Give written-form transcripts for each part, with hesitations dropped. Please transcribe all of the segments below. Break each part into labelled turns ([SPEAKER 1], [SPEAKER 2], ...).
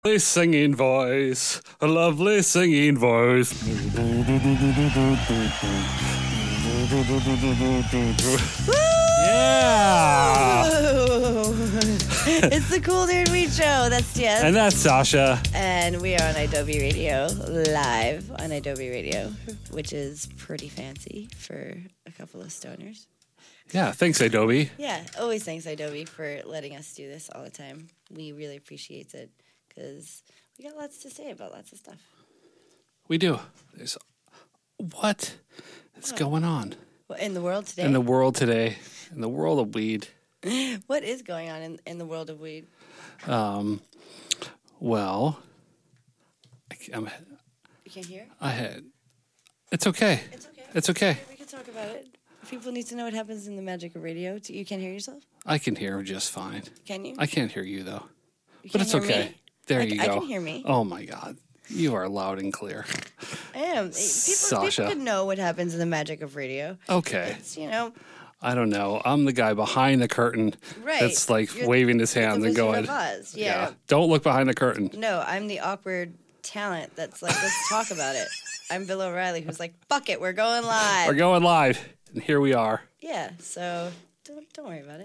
[SPEAKER 1] Lovely singing voice, a lovely singing voice. Yeah!
[SPEAKER 2] It's the Cool Nerd Weed Show. That's Jess.
[SPEAKER 1] And that's Sasha.
[SPEAKER 2] And we are on Adobe Radio, live on Adobe Radio, which is pretty fancy for a couple of stoners.
[SPEAKER 1] Yeah, thanks, Adobe.
[SPEAKER 2] Yeah, always thanks, Adobe, for letting us do this all the time. We really appreciate it because we got lots to say about lots of stuff.
[SPEAKER 1] We do. What is going on?
[SPEAKER 2] In the world today?
[SPEAKER 1] In the world today. In the world of weed.
[SPEAKER 2] What is going on in the world of weed?
[SPEAKER 1] Well,
[SPEAKER 2] You can't hear?
[SPEAKER 1] It's okay.
[SPEAKER 2] It's okay.
[SPEAKER 1] It's okay.
[SPEAKER 2] We can talk about it. People need to know what happens in the magic of radio. You can't hear yourself?
[SPEAKER 1] I can hear just fine.
[SPEAKER 2] Can you?
[SPEAKER 1] I can't hear you, though.
[SPEAKER 2] You
[SPEAKER 1] But
[SPEAKER 2] can't
[SPEAKER 1] it's
[SPEAKER 2] hear
[SPEAKER 1] okay.
[SPEAKER 2] me?
[SPEAKER 1] There you go.
[SPEAKER 2] I can hear me.
[SPEAKER 1] Oh, my God. You are loud and clear.
[SPEAKER 2] I am. People
[SPEAKER 1] Sasha.
[SPEAKER 2] can know what happens in the magic of radio.
[SPEAKER 1] Okay.
[SPEAKER 2] It's,
[SPEAKER 1] I don't know. I'm the guy behind the curtain
[SPEAKER 2] Right.
[SPEAKER 1] that's like
[SPEAKER 2] You're
[SPEAKER 1] waving his
[SPEAKER 2] the
[SPEAKER 1] hand and
[SPEAKER 2] Wizard
[SPEAKER 1] going,
[SPEAKER 2] of Oz. Yeah.
[SPEAKER 1] Don't look behind the curtain.
[SPEAKER 2] No, I'm the awkward talent that's like, let's talk about it. I'm Bill O'Reilly, who's like, fuck it, we're going live.
[SPEAKER 1] We're going live. And here we are.
[SPEAKER 2] Yeah, so don't worry about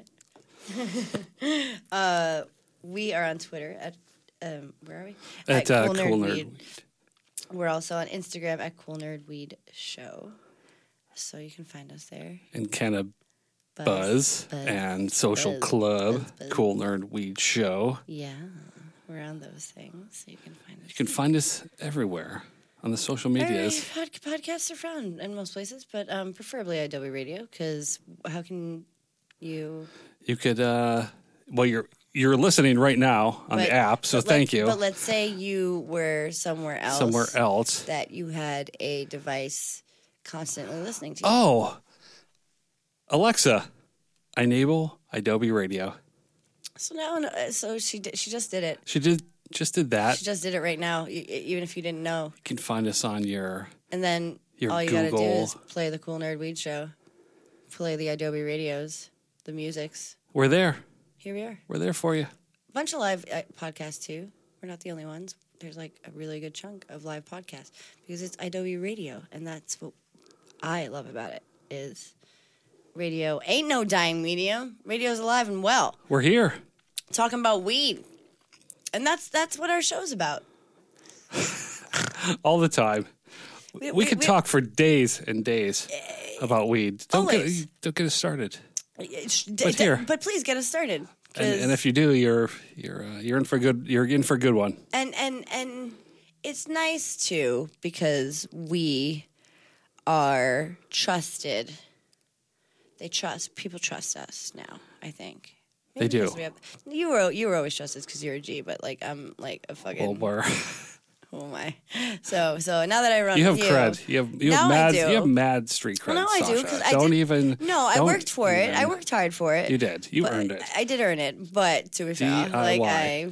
[SPEAKER 2] it. We are on Twitter at, where are we?
[SPEAKER 1] At
[SPEAKER 2] Cool
[SPEAKER 1] Cool
[SPEAKER 2] Nerd
[SPEAKER 1] Nerd
[SPEAKER 2] Weed. We're also on Instagram at Cool Nerd Weed Show. So you can find us there.
[SPEAKER 1] And Canna Buzz and Social Club,
[SPEAKER 2] Buzz.
[SPEAKER 1] Cool Nerd Weed Show.
[SPEAKER 2] Yeah, we're on those things. So you can find us.
[SPEAKER 1] You can find us everywhere on the social medias.
[SPEAKER 2] Podcasts are found in most places, but preferably Adobe Radio, because how can you...
[SPEAKER 1] You could, well, you're listening right now on the app, so thank you.
[SPEAKER 2] But let's say you were somewhere else. That you had a device constantly listening to you.
[SPEAKER 1] Oh, Alexa, enable Adobe Radio.
[SPEAKER 2] So now, she just did it.
[SPEAKER 1] She just did that.
[SPEAKER 2] She just did it right now, even if you didn't know.
[SPEAKER 1] You can find us on your
[SPEAKER 2] And then
[SPEAKER 1] your
[SPEAKER 2] all you
[SPEAKER 1] Google.
[SPEAKER 2] got to do is play the Cool Nerd Weed Show, play the Adobe Radios, the musics.
[SPEAKER 1] We're there.
[SPEAKER 2] Here we are.
[SPEAKER 1] We're there for you.
[SPEAKER 2] A bunch of live podcasts, too. We're not the only ones. There's like a really good chunk of live podcasts because it's Adobe Radio, and that's what I love about it is radio ain't no dying medium. Radio's alive and well.
[SPEAKER 1] We're here.
[SPEAKER 2] Talking about weed. And that's what our show's about.
[SPEAKER 1] All the time. We could talk for days and days about weed. Don't get us started.
[SPEAKER 2] But please get us started.
[SPEAKER 1] And if you do, you're in for a good one.
[SPEAKER 2] And it's nice too because we are trusted. People trust us now, I think.
[SPEAKER 1] They do.
[SPEAKER 2] You were always trusted because you're a G, but like I'm like a fucking.
[SPEAKER 1] Well,
[SPEAKER 2] oh my! So now that I run,
[SPEAKER 1] you have
[SPEAKER 2] with
[SPEAKER 1] cred. You have mad street cred.
[SPEAKER 2] Well, no, I do because I worked for it. I worked hard for it.
[SPEAKER 1] You did. You earned it.
[SPEAKER 2] I did earn it, but to be fair, like I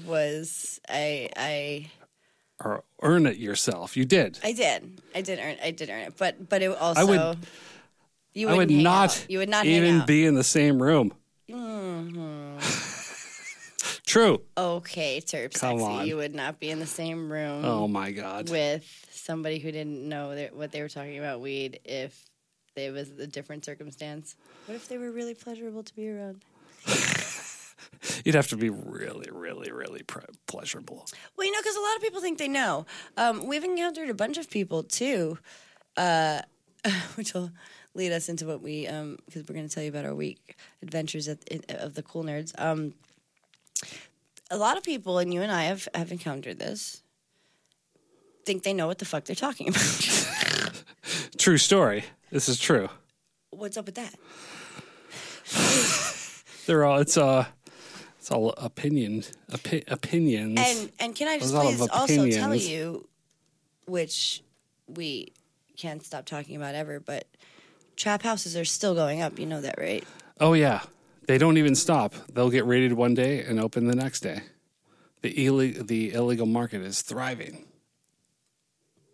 [SPEAKER 1] earn it yourself. You did.
[SPEAKER 2] I did earn it, but it also.
[SPEAKER 1] I would not even be in the same room.
[SPEAKER 2] Mm-hmm.
[SPEAKER 1] True.
[SPEAKER 2] Okay, Terp
[SPEAKER 1] Come
[SPEAKER 2] Sexy.
[SPEAKER 1] on.
[SPEAKER 2] You would not be in the same room.
[SPEAKER 1] Oh my God.
[SPEAKER 2] With somebody who didn't know what they were talking about weed if it was a different circumstance. What if they were really pleasurable to be around?
[SPEAKER 1] You'd have to be really, really, really pleasurable.
[SPEAKER 2] Well, because a lot of people think they know. We've encountered a bunch of people too, which will lead us into what we because we're going to tell you about our week adventures of the Cool Nerds. A lot of people, and you and I have encountered this, think they know what the fuck they're talking about.
[SPEAKER 1] True story. This is true.
[SPEAKER 2] What's up with that?
[SPEAKER 1] It's all opinions.
[SPEAKER 2] And can I just please also tell you, which we can't stop talking about ever, but trap houses are still going up. You know that, right?
[SPEAKER 1] Oh, yeah. They don't even stop. They'll get raided one day and open the next day. The illegal market is thriving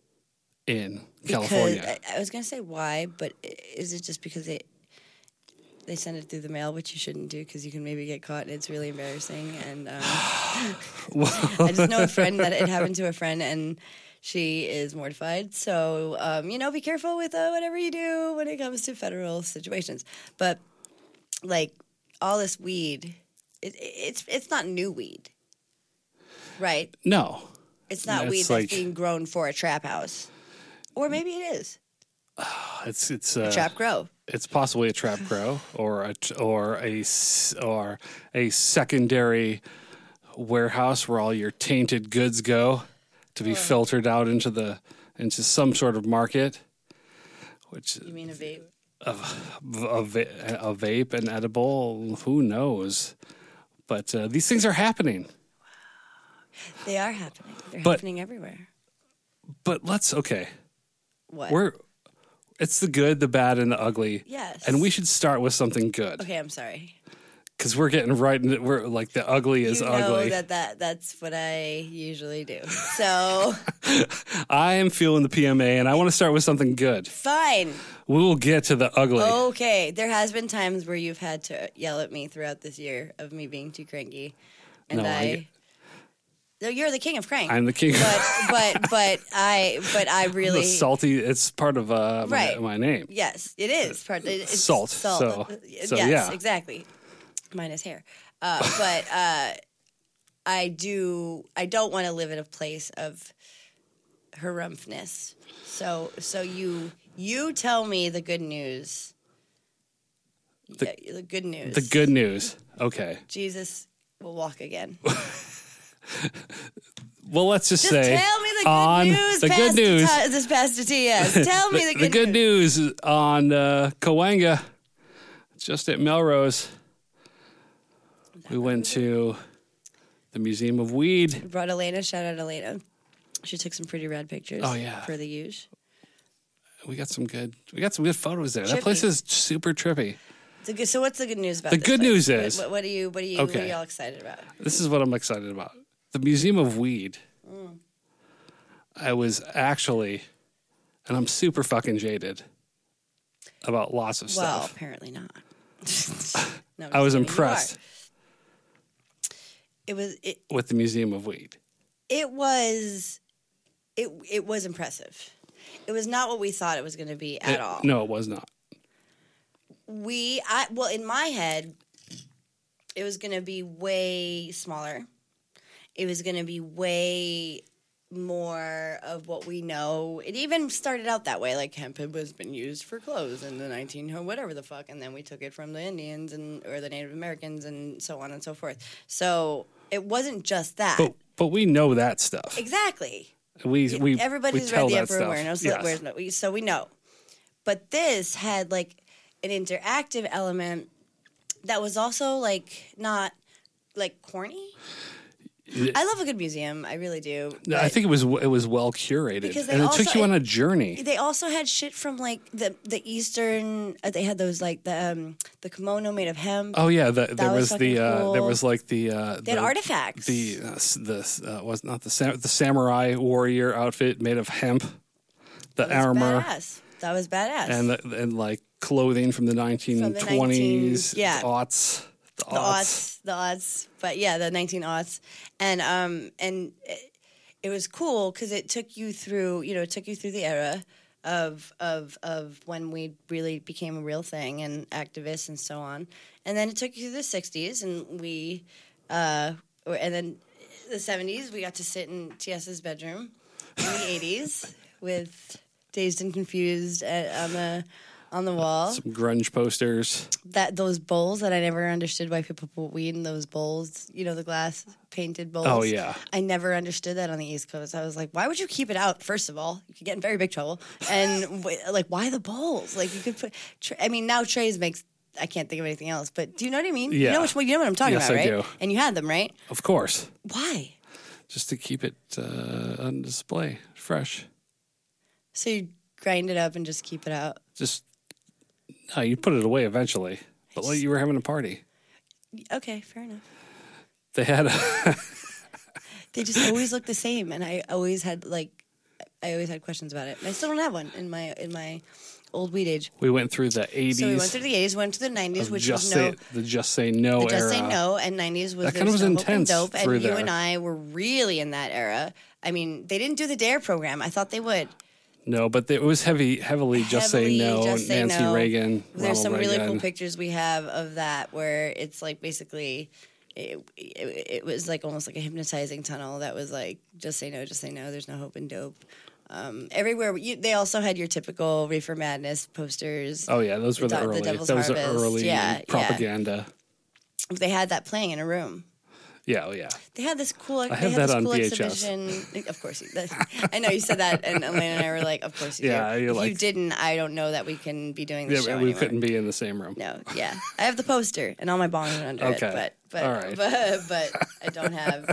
[SPEAKER 1] in California.
[SPEAKER 2] I was going to say why, but is it just because they send it through the mail, which you shouldn't do because you can maybe get caught. And it's really embarrassing. And I just know a friend that it happened to a friend, and she is mortified. So, be careful with whatever you do when it comes to federal situations. But, like, all this weed, it's not new weed, right?
[SPEAKER 1] No.
[SPEAKER 2] It's not weed that's being grown for a trap house. Or maybe it is.
[SPEAKER 1] It's
[SPEAKER 2] a trap grow.
[SPEAKER 1] It's possibly a trap grow or a secondary warehouse where all your tainted goods go to be filtered out into some sort of market. Which
[SPEAKER 2] you mean a vape?
[SPEAKER 1] A vape, an edible, who knows? But these things are happening.
[SPEAKER 2] They are happening. They're happening everywhere.
[SPEAKER 1] But okay.
[SPEAKER 2] What?
[SPEAKER 1] It's the good, the bad, and the ugly.
[SPEAKER 2] Yes.
[SPEAKER 1] And we should start with something good.
[SPEAKER 2] Okay, I'm sorry.
[SPEAKER 1] Because we're getting right into we're like the ugly is ugly.
[SPEAKER 2] That's what I usually do. So
[SPEAKER 1] I am feeling the PMA, and I want to start with something good.
[SPEAKER 2] Fine.
[SPEAKER 1] We will get to the ugly.
[SPEAKER 2] Okay. There has been times where you've had to yell at me throughout this year of me being too cranky, and No, you're the king of crank.
[SPEAKER 1] I'm the king.
[SPEAKER 2] But I really
[SPEAKER 1] the salty. It's part of my name.
[SPEAKER 2] Yes, it is part. It's
[SPEAKER 1] salt.
[SPEAKER 2] So
[SPEAKER 1] yes,
[SPEAKER 2] yeah, exactly. Minus hair, but I don't want to live in a place of harumphness. So you tell me the good news. The good news.
[SPEAKER 1] The good news. Okay.
[SPEAKER 2] Jesus will walk again.
[SPEAKER 1] Well, let's just say
[SPEAKER 2] tell me the good news. This past to TS. Tell me the good news.
[SPEAKER 1] The good news on Cahuenga, just at Melrose. We went to the Museum of Weed.
[SPEAKER 2] Brought Elena. Shout out Elena. She took some pretty rad pictures.
[SPEAKER 1] Oh yeah,
[SPEAKER 2] for the use.
[SPEAKER 1] We got some good photos there. Trippy. That place is super trippy.
[SPEAKER 2] So what's the good news about
[SPEAKER 1] the good news is
[SPEAKER 2] what are you all excited about?
[SPEAKER 1] This is what I'm excited about. The Museum of Weed. I was actually, and I'm super fucking jaded about lots of stuff.
[SPEAKER 2] Well, apparently not. No,
[SPEAKER 1] I was impressed.
[SPEAKER 2] With
[SPEAKER 1] the Museum of Weed.
[SPEAKER 2] It was impressive. It was not what we thought it was going to be at all.
[SPEAKER 1] No, it was not.
[SPEAKER 2] In my head, it was going to be way smaller. It was going to be way more of what we know. It even started out that way, like hemp has been used for clothes in the 1900 whatever the fuck, and then we took it from the Indians or the Native Americans and so on and so forth. So it wasn't just that.
[SPEAKER 1] But we know that stuff.
[SPEAKER 2] Exactly.
[SPEAKER 1] Everybody
[SPEAKER 2] who's read The Emperor Wears, so we know. But this had like an interactive element that was also like not like corny. I love a good museum, I really do.
[SPEAKER 1] I think it was well curated, and it took you on a journey.
[SPEAKER 2] They also had shit from like the Eastern. They had those like the kimono made of hemp.
[SPEAKER 1] Oh yeah, there was like the
[SPEAKER 2] they had artifacts.
[SPEAKER 1] Was not the samurai warrior outfit made of hemp. The armor.
[SPEAKER 2] Badass. That was badass.
[SPEAKER 1] And like clothing from the 1920s, aughts.
[SPEAKER 2] The aughts, but yeah, the 19aughts, and it was cool because it took you through the era of when we really became a real thing and activists and so on, and then it took you through the 60s, and then the 70s we got to sit in TS's bedroom in the 80s with Dazed and Confused on the wall.
[SPEAKER 1] Some grunge posters.
[SPEAKER 2] Those bowls that I never understood why people put weed in those bowls. You know, the glass painted bowls.
[SPEAKER 1] Oh, yeah.
[SPEAKER 2] I never understood that on the East Coast. I was like, why would you keep it out, first of all? You could get in very big trouble. And, like, why the bowls? Like, you could put... now trays makes... I can't think of anything else. But do you know what I mean?
[SPEAKER 1] Yeah.
[SPEAKER 2] You know what I'm talking about, right?
[SPEAKER 1] Yes, I do.
[SPEAKER 2] And you had them, right?
[SPEAKER 1] Of course.
[SPEAKER 2] Why?
[SPEAKER 1] Just to keep it on display, fresh.
[SPEAKER 2] So you grind it up and just keep it out?
[SPEAKER 1] No, you put it away eventually. But like you were having a party.
[SPEAKER 2] Okay, fair enough.
[SPEAKER 1] They had
[SPEAKER 2] They just always look the same, and I always had like I always had questions about it. And I still don't have one in my old weed age.
[SPEAKER 1] We went through the 80s.
[SPEAKER 2] So we went through the 80s, went to the 90s, which was
[SPEAKER 1] the Just Say No era.
[SPEAKER 2] Just Say No, and 90s was
[SPEAKER 1] that kind of was intense
[SPEAKER 2] dope.
[SPEAKER 1] through
[SPEAKER 2] And you
[SPEAKER 1] there.
[SPEAKER 2] and I were really in that era. I mean, they didn't do the DARE program. I thought they would.
[SPEAKER 1] No, but it was heavily Just Say No.
[SPEAKER 2] Just Say
[SPEAKER 1] Nancy
[SPEAKER 2] No.
[SPEAKER 1] Reagan.
[SPEAKER 2] There's
[SPEAKER 1] Ronald
[SPEAKER 2] some really
[SPEAKER 1] Reagan.
[SPEAKER 2] cool pictures we have of that where it's like basically it was like almost like a hypnotizing tunnel that was like just say no, there's no hope in dope. Everywhere they also had your typical Reefer Madness posters.
[SPEAKER 1] Oh yeah, those were the early.
[SPEAKER 2] Devil's
[SPEAKER 1] That was the
[SPEAKER 2] Harvest.
[SPEAKER 1] early propaganda.
[SPEAKER 2] They had that playing in a room.
[SPEAKER 1] Yeah, oh yeah.
[SPEAKER 2] They had this cool.
[SPEAKER 1] I had that on VHS.
[SPEAKER 2] Exhibition. Of course, I know you said that, and Elena and I were like, "Of course you do."
[SPEAKER 1] Yeah,
[SPEAKER 2] if you didn't, I don't know that we can be doing this show
[SPEAKER 1] we
[SPEAKER 2] anymore.
[SPEAKER 1] couldn't be in the same room.
[SPEAKER 2] No, yeah, I have the poster and all my bongs are under it, but
[SPEAKER 1] all right.
[SPEAKER 2] but I don't have.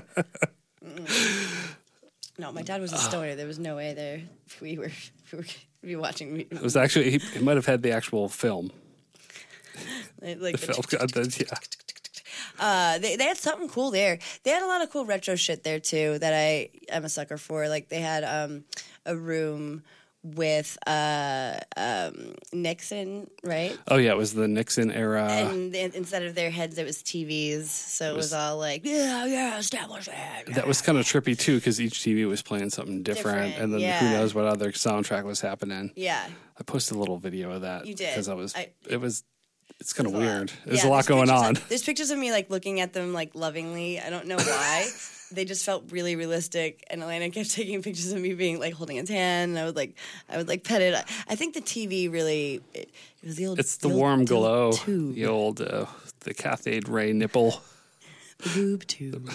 [SPEAKER 2] No, my dad was a stoner. There was no way there we were be watching.
[SPEAKER 1] It was actually he might have had the actual film.
[SPEAKER 2] Like
[SPEAKER 1] the film,
[SPEAKER 2] they had something cool there. They had a lot of cool retro shit there too that I'm a sucker for. Like they had a room with Nixon, right?
[SPEAKER 1] Oh yeah, it was the Nixon era.
[SPEAKER 2] And instead of their heads, it was TVs. So it was all like, yeah, establish it.
[SPEAKER 1] That was kind of trippy too, because each TV was playing something different, and then who knows what other soundtrack was happening.
[SPEAKER 2] Yeah,
[SPEAKER 1] I posted a little video of that.
[SPEAKER 2] You did
[SPEAKER 1] because it's kind of weird.
[SPEAKER 2] Yeah,
[SPEAKER 1] There's a lot going on.
[SPEAKER 2] There's pictures of me like looking at them like lovingly. I don't know why. They just felt really realistic, and Elena kept taking pictures of me being like holding his hand, and I would like pet it. I think the TV really it was the old.
[SPEAKER 1] It's the warm glow,
[SPEAKER 2] tube.
[SPEAKER 1] the old the cathode ray nipple,
[SPEAKER 2] the boob tube.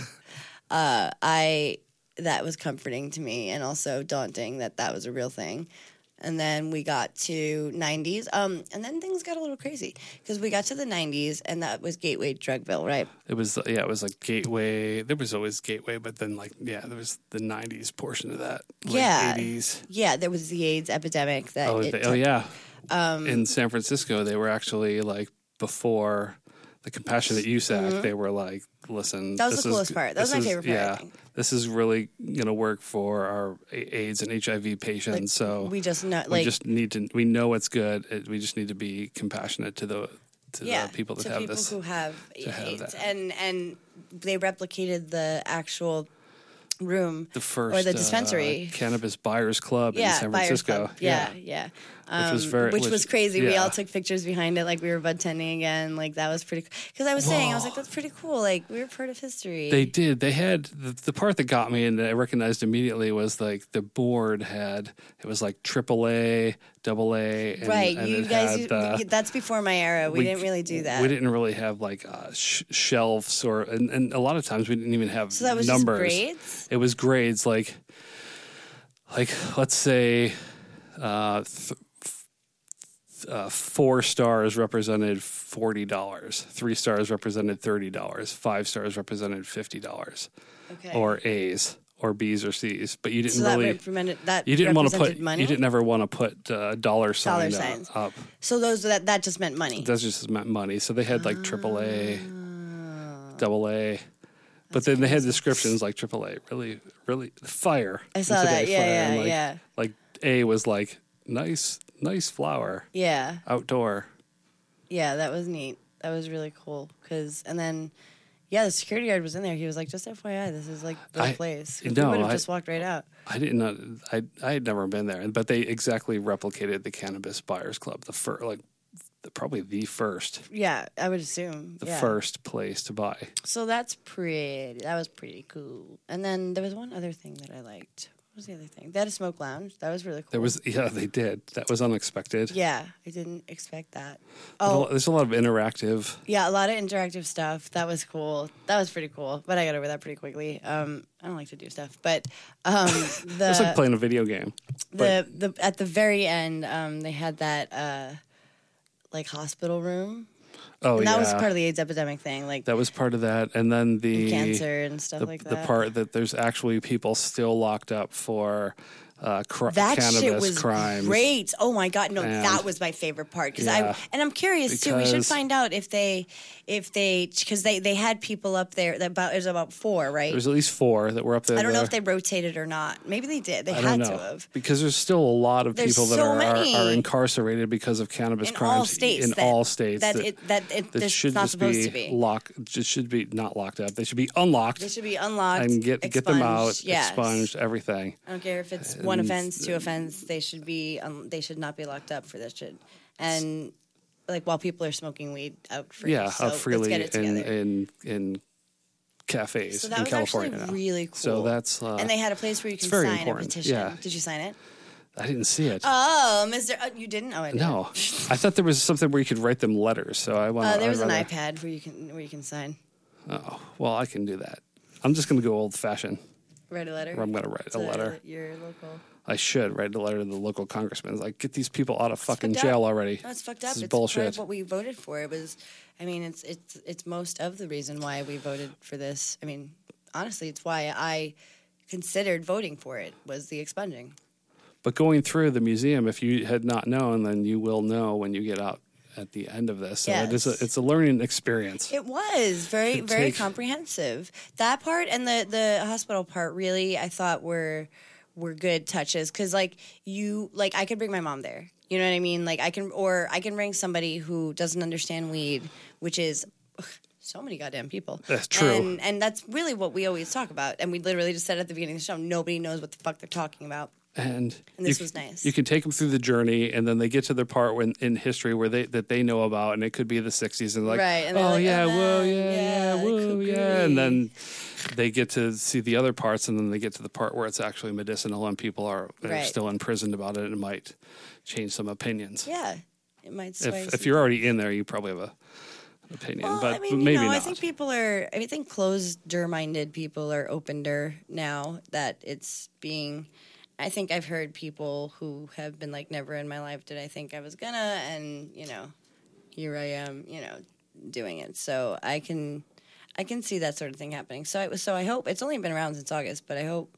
[SPEAKER 2] That was comforting to me, and also daunting that was a real thing. And then we got to 90s, and then things got a little crazy because we got to the 90s, and that was Gateway Drugville, right?
[SPEAKER 1] It was like Gateway. There was always Gateway, but then there was the 90s portion of that. Like 80s.
[SPEAKER 2] Yeah, there was the AIDS epidemic that.
[SPEAKER 1] In San Francisco, they were actually like before the Compassionate Use Act. They were like, listen,
[SPEAKER 2] that was the coolest part. That was my favorite part.
[SPEAKER 1] Yeah,
[SPEAKER 2] I think.
[SPEAKER 1] This is really going to work for our AIDS and HIV patients. So
[SPEAKER 2] we just know,
[SPEAKER 1] we know it's good. We just need to be compassionate to the people that have this.
[SPEAKER 2] To people who have AIDS, and they replicated the actual room,
[SPEAKER 1] the first
[SPEAKER 2] or the dispensary,
[SPEAKER 1] Cannabis Buyers Club in San Francisco.
[SPEAKER 2] Yeah. Which was crazy.
[SPEAKER 1] Yeah.
[SPEAKER 2] We all took pictures behind it, like we were budtending again. Like that was pretty. Because I was saying, I was like, that's pretty cool. Like we were part of history.
[SPEAKER 1] They did. They had the part that got me and that I recognized immediately was like the board it was like AAA, AA. And,
[SPEAKER 2] right.
[SPEAKER 1] And
[SPEAKER 2] you guys. That's before my era. We didn't really do that.
[SPEAKER 1] We didn't really have like shelves and a lot of times we didn't even have
[SPEAKER 2] so that was
[SPEAKER 1] numbers.
[SPEAKER 2] Just grades?
[SPEAKER 1] It was grades like let's say 4 stars represented $40, 3 stars represented $30, 5 stars represented $50, or A's or B's or C's. But you didn't you didn't want to put money? You didn't ever want to put dollar signs up.
[SPEAKER 2] So that just meant money.
[SPEAKER 1] That just meant money. So they had like AAA, AA. But then they had descriptions like AAA, really, really fire.
[SPEAKER 2] I saw that. Yeah,
[SPEAKER 1] yeah. Like A was like nice flower.
[SPEAKER 2] Yeah.
[SPEAKER 1] Outdoor.
[SPEAKER 2] Yeah, that was neat. That was really cool. And then, the security guard was in there. He was like, just FYI, this is like the place. We would have just walked right out.
[SPEAKER 1] I didn't. I had never been there, but they exactly replicated the Cannabis Buyers Club. Probably the first.
[SPEAKER 2] Yeah, I would assume.
[SPEAKER 1] The first place to buy.
[SPEAKER 2] So that was pretty cool. And then there was one other thing that I liked. What was the other thing? They had a smoke lounge. That was really cool.
[SPEAKER 1] They did. That was unexpected.
[SPEAKER 2] Yeah, I didn't expect that.
[SPEAKER 1] There's a lot of interactive.
[SPEAKER 2] Yeah, a lot of interactive stuff. That was cool. That was pretty cool. But I got over that pretty quickly. I don't like to do stuff, but
[SPEAKER 1] it's like playing a video game.
[SPEAKER 2] At the very end, they had that like hospital room.
[SPEAKER 1] Oh,
[SPEAKER 2] and that was part of the AIDS epidemic thing. Like
[SPEAKER 1] that was part of that, and then the
[SPEAKER 2] cancer and stuff like that.
[SPEAKER 1] The part that there's actually people still locked up for
[SPEAKER 2] That
[SPEAKER 1] cannabis
[SPEAKER 2] shit was
[SPEAKER 1] crimes.
[SPEAKER 2] great. Oh my God. No,
[SPEAKER 1] And-
[SPEAKER 2] that was my favorite part.
[SPEAKER 1] Yeah.
[SPEAKER 2] I'm curious too. We should
[SPEAKER 1] Because-
[SPEAKER 2] find out if they, because they had people up there it was about 4, right?
[SPEAKER 1] There was at least 4 that were up there.
[SPEAKER 2] I don't know if they rotated or not. Maybe they did. They
[SPEAKER 1] I
[SPEAKER 2] had
[SPEAKER 1] don't
[SPEAKER 2] to
[SPEAKER 1] know.
[SPEAKER 2] have.
[SPEAKER 1] Because there's still a lot of
[SPEAKER 2] There's
[SPEAKER 1] people that
[SPEAKER 2] so
[SPEAKER 1] are
[SPEAKER 2] many.
[SPEAKER 1] incarcerated because of cannabis
[SPEAKER 2] In
[SPEAKER 1] crimes
[SPEAKER 2] all states.
[SPEAKER 1] in all states.
[SPEAKER 2] That
[SPEAKER 1] that should
[SPEAKER 2] not
[SPEAKER 1] just
[SPEAKER 2] supposed to be.
[SPEAKER 1] locked. It should be not locked up. They should be unlocked.
[SPEAKER 2] They should be unlocked
[SPEAKER 1] and get them out,
[SPEAKER 2] expunged, yes.
[SPEAKER 1] expunged, everything.
[SPEAKER 2] I don't care if it's 1 offense, 2 offense. They should be. They should not be locked up for this shit. And like while people are smoking weed out free.
[SPEAKER 1] Yeah,
[SPEAKER 2] so
[SPEAKER 1] out freely
[SPEAKER 2] let's get it together.
[SPEAKER 1] in cafes
[SPEAKER 2] So that
[SPEAKER 1] in
[SPEAKER 2] was
[SPEAKER 1] California.
[SPEAKER 2] actually
[SPEAKER 1] now.
[SPEAKER 2] really cool.
[SPEAKER 1] So that's
[SPEAKER 2] and they had a place where you can
[SPEAKER 1] very
[SPEAKER 2] sign
[SPEAKER 1] important,
[SPEAKER 2] a petition.
[SPEAKER 1] yeah.
[SPEAKER 2] Did you sign it?
[SPEAKER 1] I didn't see it.
[SPEAKER 2] Oh, Mr. You didn't? Oh, I did.
[SPEAKER 1] No, I thought there was something where you could write them letters. So I want.
[SPEAKER 2] There was an iPad where you can sign.
[SPEAKER 1] Oh well, I can do that. I'm just going to go old fashioned.
[SPEAKER 2] Write a letter.
[SPEAKER 1] Or I'm going to write a letter.
[SPEAKER 2] Your local.
[SPEAKER 1] I should write a letter to the local congressman. Like, get these people out of fucking
[SPEAKER 2] fucked up.
[SPEAKER 1] jail already.
[SPEAKER 2] No, it's fucked up.
[SPEAKER 1] This is
[SPEAKER 2] It's
[SPEAKER 1] bullshit.
[SPEAKER 2] part of what we voted for. It was. I mean, it's most of the reason why we voted for this. I mean, honestly, it's why I considered voting for it was the expunging.
[SPEAKER 1] But going through the museum, if you had not known, then you will know when you get out at the end of this. So
[SPEAKER 2] Yes.
[SPEAKER 1] it's a learning experience.
[SPEAKER 2] It was very
[SPEAKER 1] Could
[SPEAKER 2] very
[SPEAKER 1] take-
[SPEAKER 2] comprehensive. That part and the hospital part really I thought were good touches because I could bring my mom there. You know what I mean? Like I can bring somebody who doesn't understand weed, which is so many goddamn people.
[SPEAKER 1] That's true.
[SPEAKER 2] And that's really what we always talk about. And we literally just said at the beginning of the show, nobody knows what the fuck they're talking about.
[SPEAKER 1] And
[SPEAKER 2] this was nice.
[SPEAKER 1] You can take them through the journey, and then they get to the part in history where they know about, and it could be the '60s, and like,
[SPEAKER 2] Right, and they're
[SPEAKER 1] oh
[SPEAKER 2] like,
[SPEAKER 1] yeah,
[SPEAKER 2] oh,
[SPEAKER 1] whoa,
[SPEAKER 2] man,
[SPEAKER 1] yeah,
[SPEAKER 2] yeah,
[SPEAKER 1] whoa,
[SPEAKER 2] kooky.
[SPEAKER 1] yeah, and then they get to see the other parts, and then they get to the part where it's actually medicinal, and people are
[SPEAKER 2] Right.
[SPEAKER 1] still imprisoned about it, and it might change some opinions.
[SPEAKER 2] Yeah, it might sway.
[SPEAKER 1] If you're already in there, you probably have an opinion,
[SPEAKER 2] Well,
[SPEAKER 1] but
[SPEAKER 2] I mean,
[SPEAKER 1] maybe
[SPEAKER 2] you know,
[SPEAKER 1] not.
[SPEAKER 2] I think closed-minded people are opener now that it's being. I think I've heard people who have been like, never in my life did I think I was gonna, and here I am, doing it. So I can see that sort of thing happening. So I hope it's only been around since August, but I hope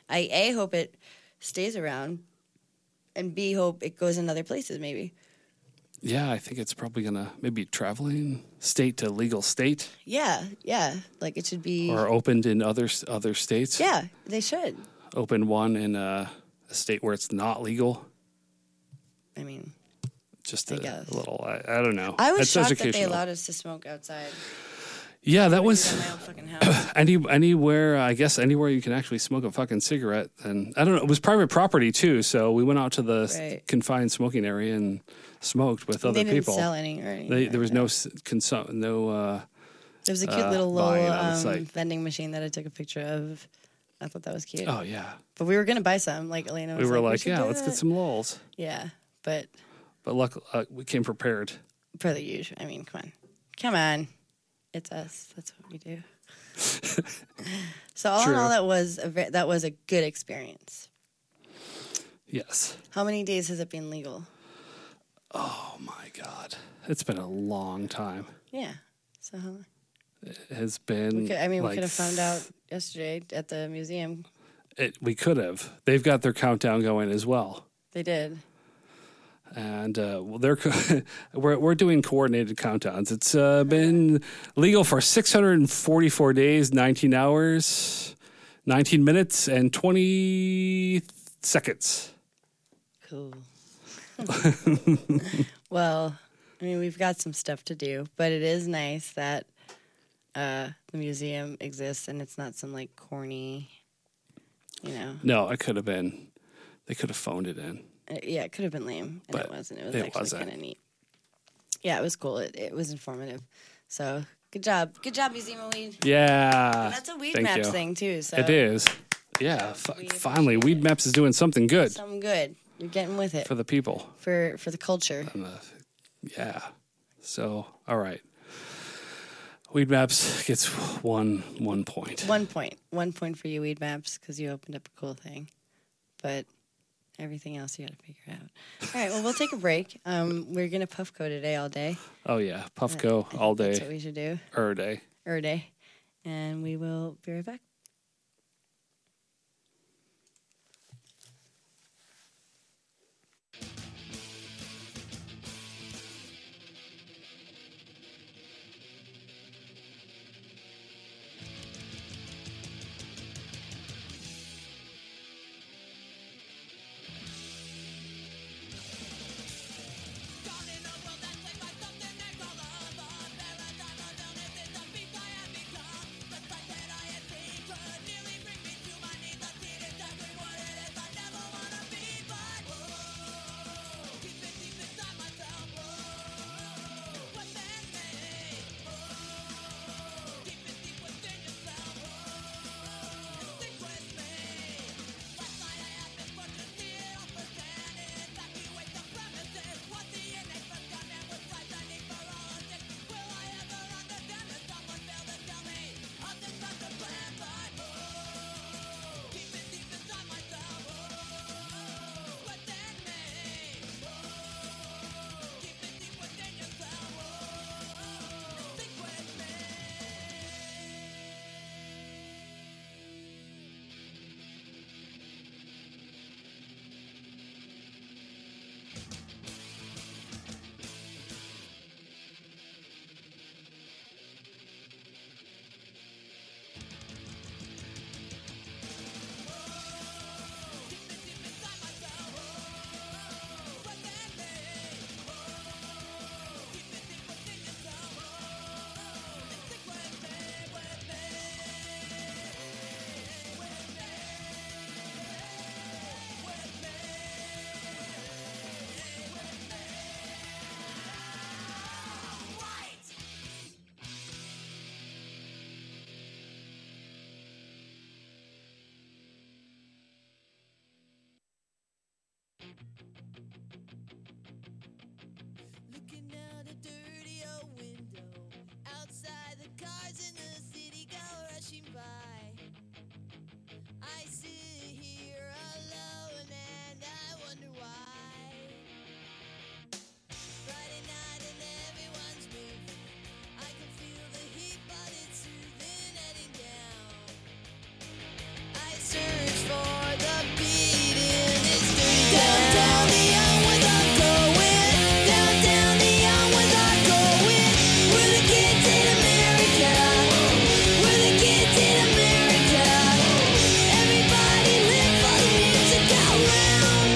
[SPEAKER 2] it stays around, and B, hope it goes in other places maybe.
[SPEAKER 1] Yeah, I think it's probably gonna maybe traveling state to legal state,
[SPEAKER 2] Yeah, like it should be.
[SPEAKER 1] or opened in other states.
[SPEAKER 2] Yeah, they should.
[SPEAKER 1] Open one in a state where it's not legal.
[SPEAKER 2] I mean,
[SPEAKER 1] Just
[SPEAKER 2] I
[SPEAKER 1] a
[SPEAKER 2] guess.
[SPEAKER 1] little. I don't know.
[SPEAKER 2] I was
[SPEAKER 1] It's
[SPEAKER 2] shocked that they
[SPEAKER 1] educational.
[SPEAKER 2] allowed us to smoke outside.
[SPEAKER 1] Yeah, that
[SPEAKER 2] In
[SPEAKER 1] was
[SPEAKER 2] my own fucking house.
[SPEAKER 1] anywhere. I guess anywhere you can actually smoke a fucking cigarette. And I don't know. It was private property too, so we went out to the
[SPEAKER 2] Right.
[SPEAKER 1] confined smoking area and smoked with other
[SPEAKER 2] They didn't
[SPEAKER 1] people.
[SPEAKER 2] sell any or anything.
[SPEAKER 1] There was
[SPEAKER 2] like
[SPEAKER 1] no
[SPEAKER 2] that.
[SPEAKER 1] no.
[SPEAKER 2] There was a cute little
[SPEAKER 1] buying on the site.
[SPEAKER 2] vending machine that I took a picture of. I thought that was cute.
[SPEAKER 1] Oh yeah,
[SPEAKER 2] But we were gonna buy some. Like Elena was
[SPEAKER 1] we were like,
[SPEAKER 2] should
[SPEAKER 1] yeah,
[SPEAKER 2] do
[SPEAKER 1] let's
[SPEAKER 2] it."
[SPEAKER 1] get some lols.
[SPEAKER 2] Yeah, but
[SPEAKER 1] But luckily, we came prepared.
[SPEAKER 2] per the usual. I mean, come on, it's us. That's what we do. So all in
[SPEAKER 1] True.
[SPEAKER 2] all, that was a good experience.
[SPEAKER 1] Yes.
[SPEAKER 2] How many days has it been legal?
[SPEAKER 1] Oh my God, it's been a long time.
[SPEAKER 2] Yeah. So how long?
[SPEAKER 1] It has been.
[SPEAKER 2] We
[SPEAKER 1] like,
[SPEAKER 2] could have found out yesterday at the museum.
[SPEAKER 1] We could have. They've got their countdown going as well,
[SPEAKER 2] They did.
[SPEAKER 1] and they're we're doing coordinated countdowns. It's been legal for 644 days, 19 hours, 19 minutes, and 20 seconds.
[SPEAKER 2] Cool. Well, I mean, we've got some stuff to do, but it is nice that the museum exists and it's not some like corny,
[SPEAKER 1] No, it could have been. They could have phoned it in.
[SPEAKER 2] Yeah, it could have been lame, and
[SPEAKER 1] But
[SPEAKER 2] it wasn't. It was
[SPEAKER 1] it
[SPEAKER 2] actually
[SPEAKER 1] wasn't.
[SPEAKER 2] kind of neat. Yeah, it was cool. It was informative. So good job, Museum of Weed.
[SPEAKER 1] Yeah,
[SPEAKER 2] And that's a Weed
[SPEAKER 1] thank
[SPEAKER 2] Maps
[SPEAKER 1] you.
[SPEAKER 2] thing too. So
[SPEAKER 1] It is. Yeah,
[SPEAKER 2] we
[SPEAKER 1] finally,
[SPEAKER 2] appreciate
[SPEAKER 1] Weed Maps is doing something good
[SPEAKER 2] something good. You're getting with it
[SPEAKER 1] for the people.
[SPEAKER 2] for the culture.
[SPEAKER 1] Yeah. So, all right. Weed Maps gets one point.
[SPEAKER 2] 1 point. 1 point for you, Weed Maps, because you opened up a cool thing. But everything else you got to figure out. All right, well, we'll take a break. We're going to Puffco today all day.
[SPEAKER 1] Oh yeah, Puffco all
[SPEAKER 2] That's
[SPEAKER 1] day,
[SPEAKER 2] what we should do.
[SPEAKER 1] day.
[SPEAKER 2] Day. And we will be right back.
[SPEAKER 3] Looking out a dirty old window. Outside the cars in the city go rushing by. I sit here alone and I wonder why. Friday night and everyone's moving. I can feel the heat but it's soothing heading down. I search for the beat in this dirty downtown. The young ones are going. Downtown the young ones are going. We're the kids in America. We're the kids in America. Everybody live for the music around.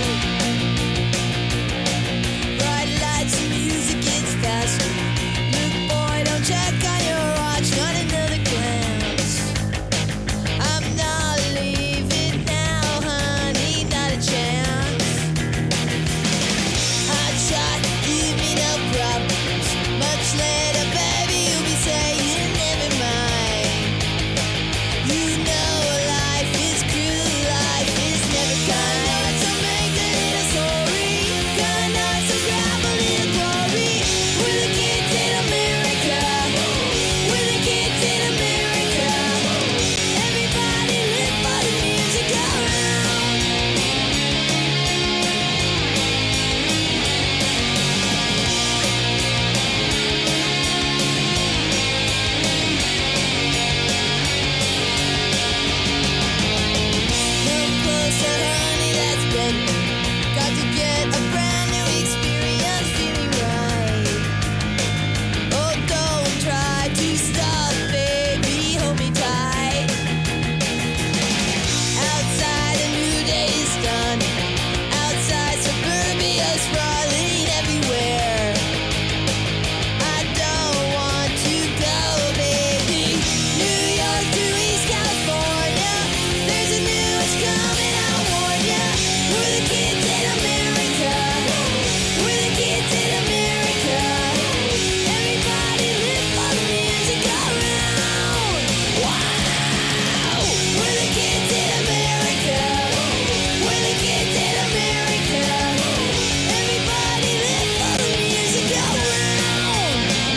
[SPEAKER 3] Bright lights and music gets faster. Look boy, don't check on your watch, not another glance. I'm not leaving now, honey, not a chance. Hot shot, give me no problems. Much later, baby, you'll be saying never mind. You know life is cruel, life is never kind. So make a little story, gonna so grab a little glory. We're the kids in America. We're the kids in America. Everybody live for the music around. Come closer, honey, that's better. Got to get a brand new experience, feeling right. Oh, don't try to stop, baby, hold me tight. Outside, a new day is dawning. Outside, suburbia's rolling everywhere. I don't want to go, baby. New York to East California. There's a news coming, I'll warn ya. We're the kids in America. We're the kids in America. Everybody live for the music around. Wow! We're the kids in America. We're the kids in America. Everybody live for the music around.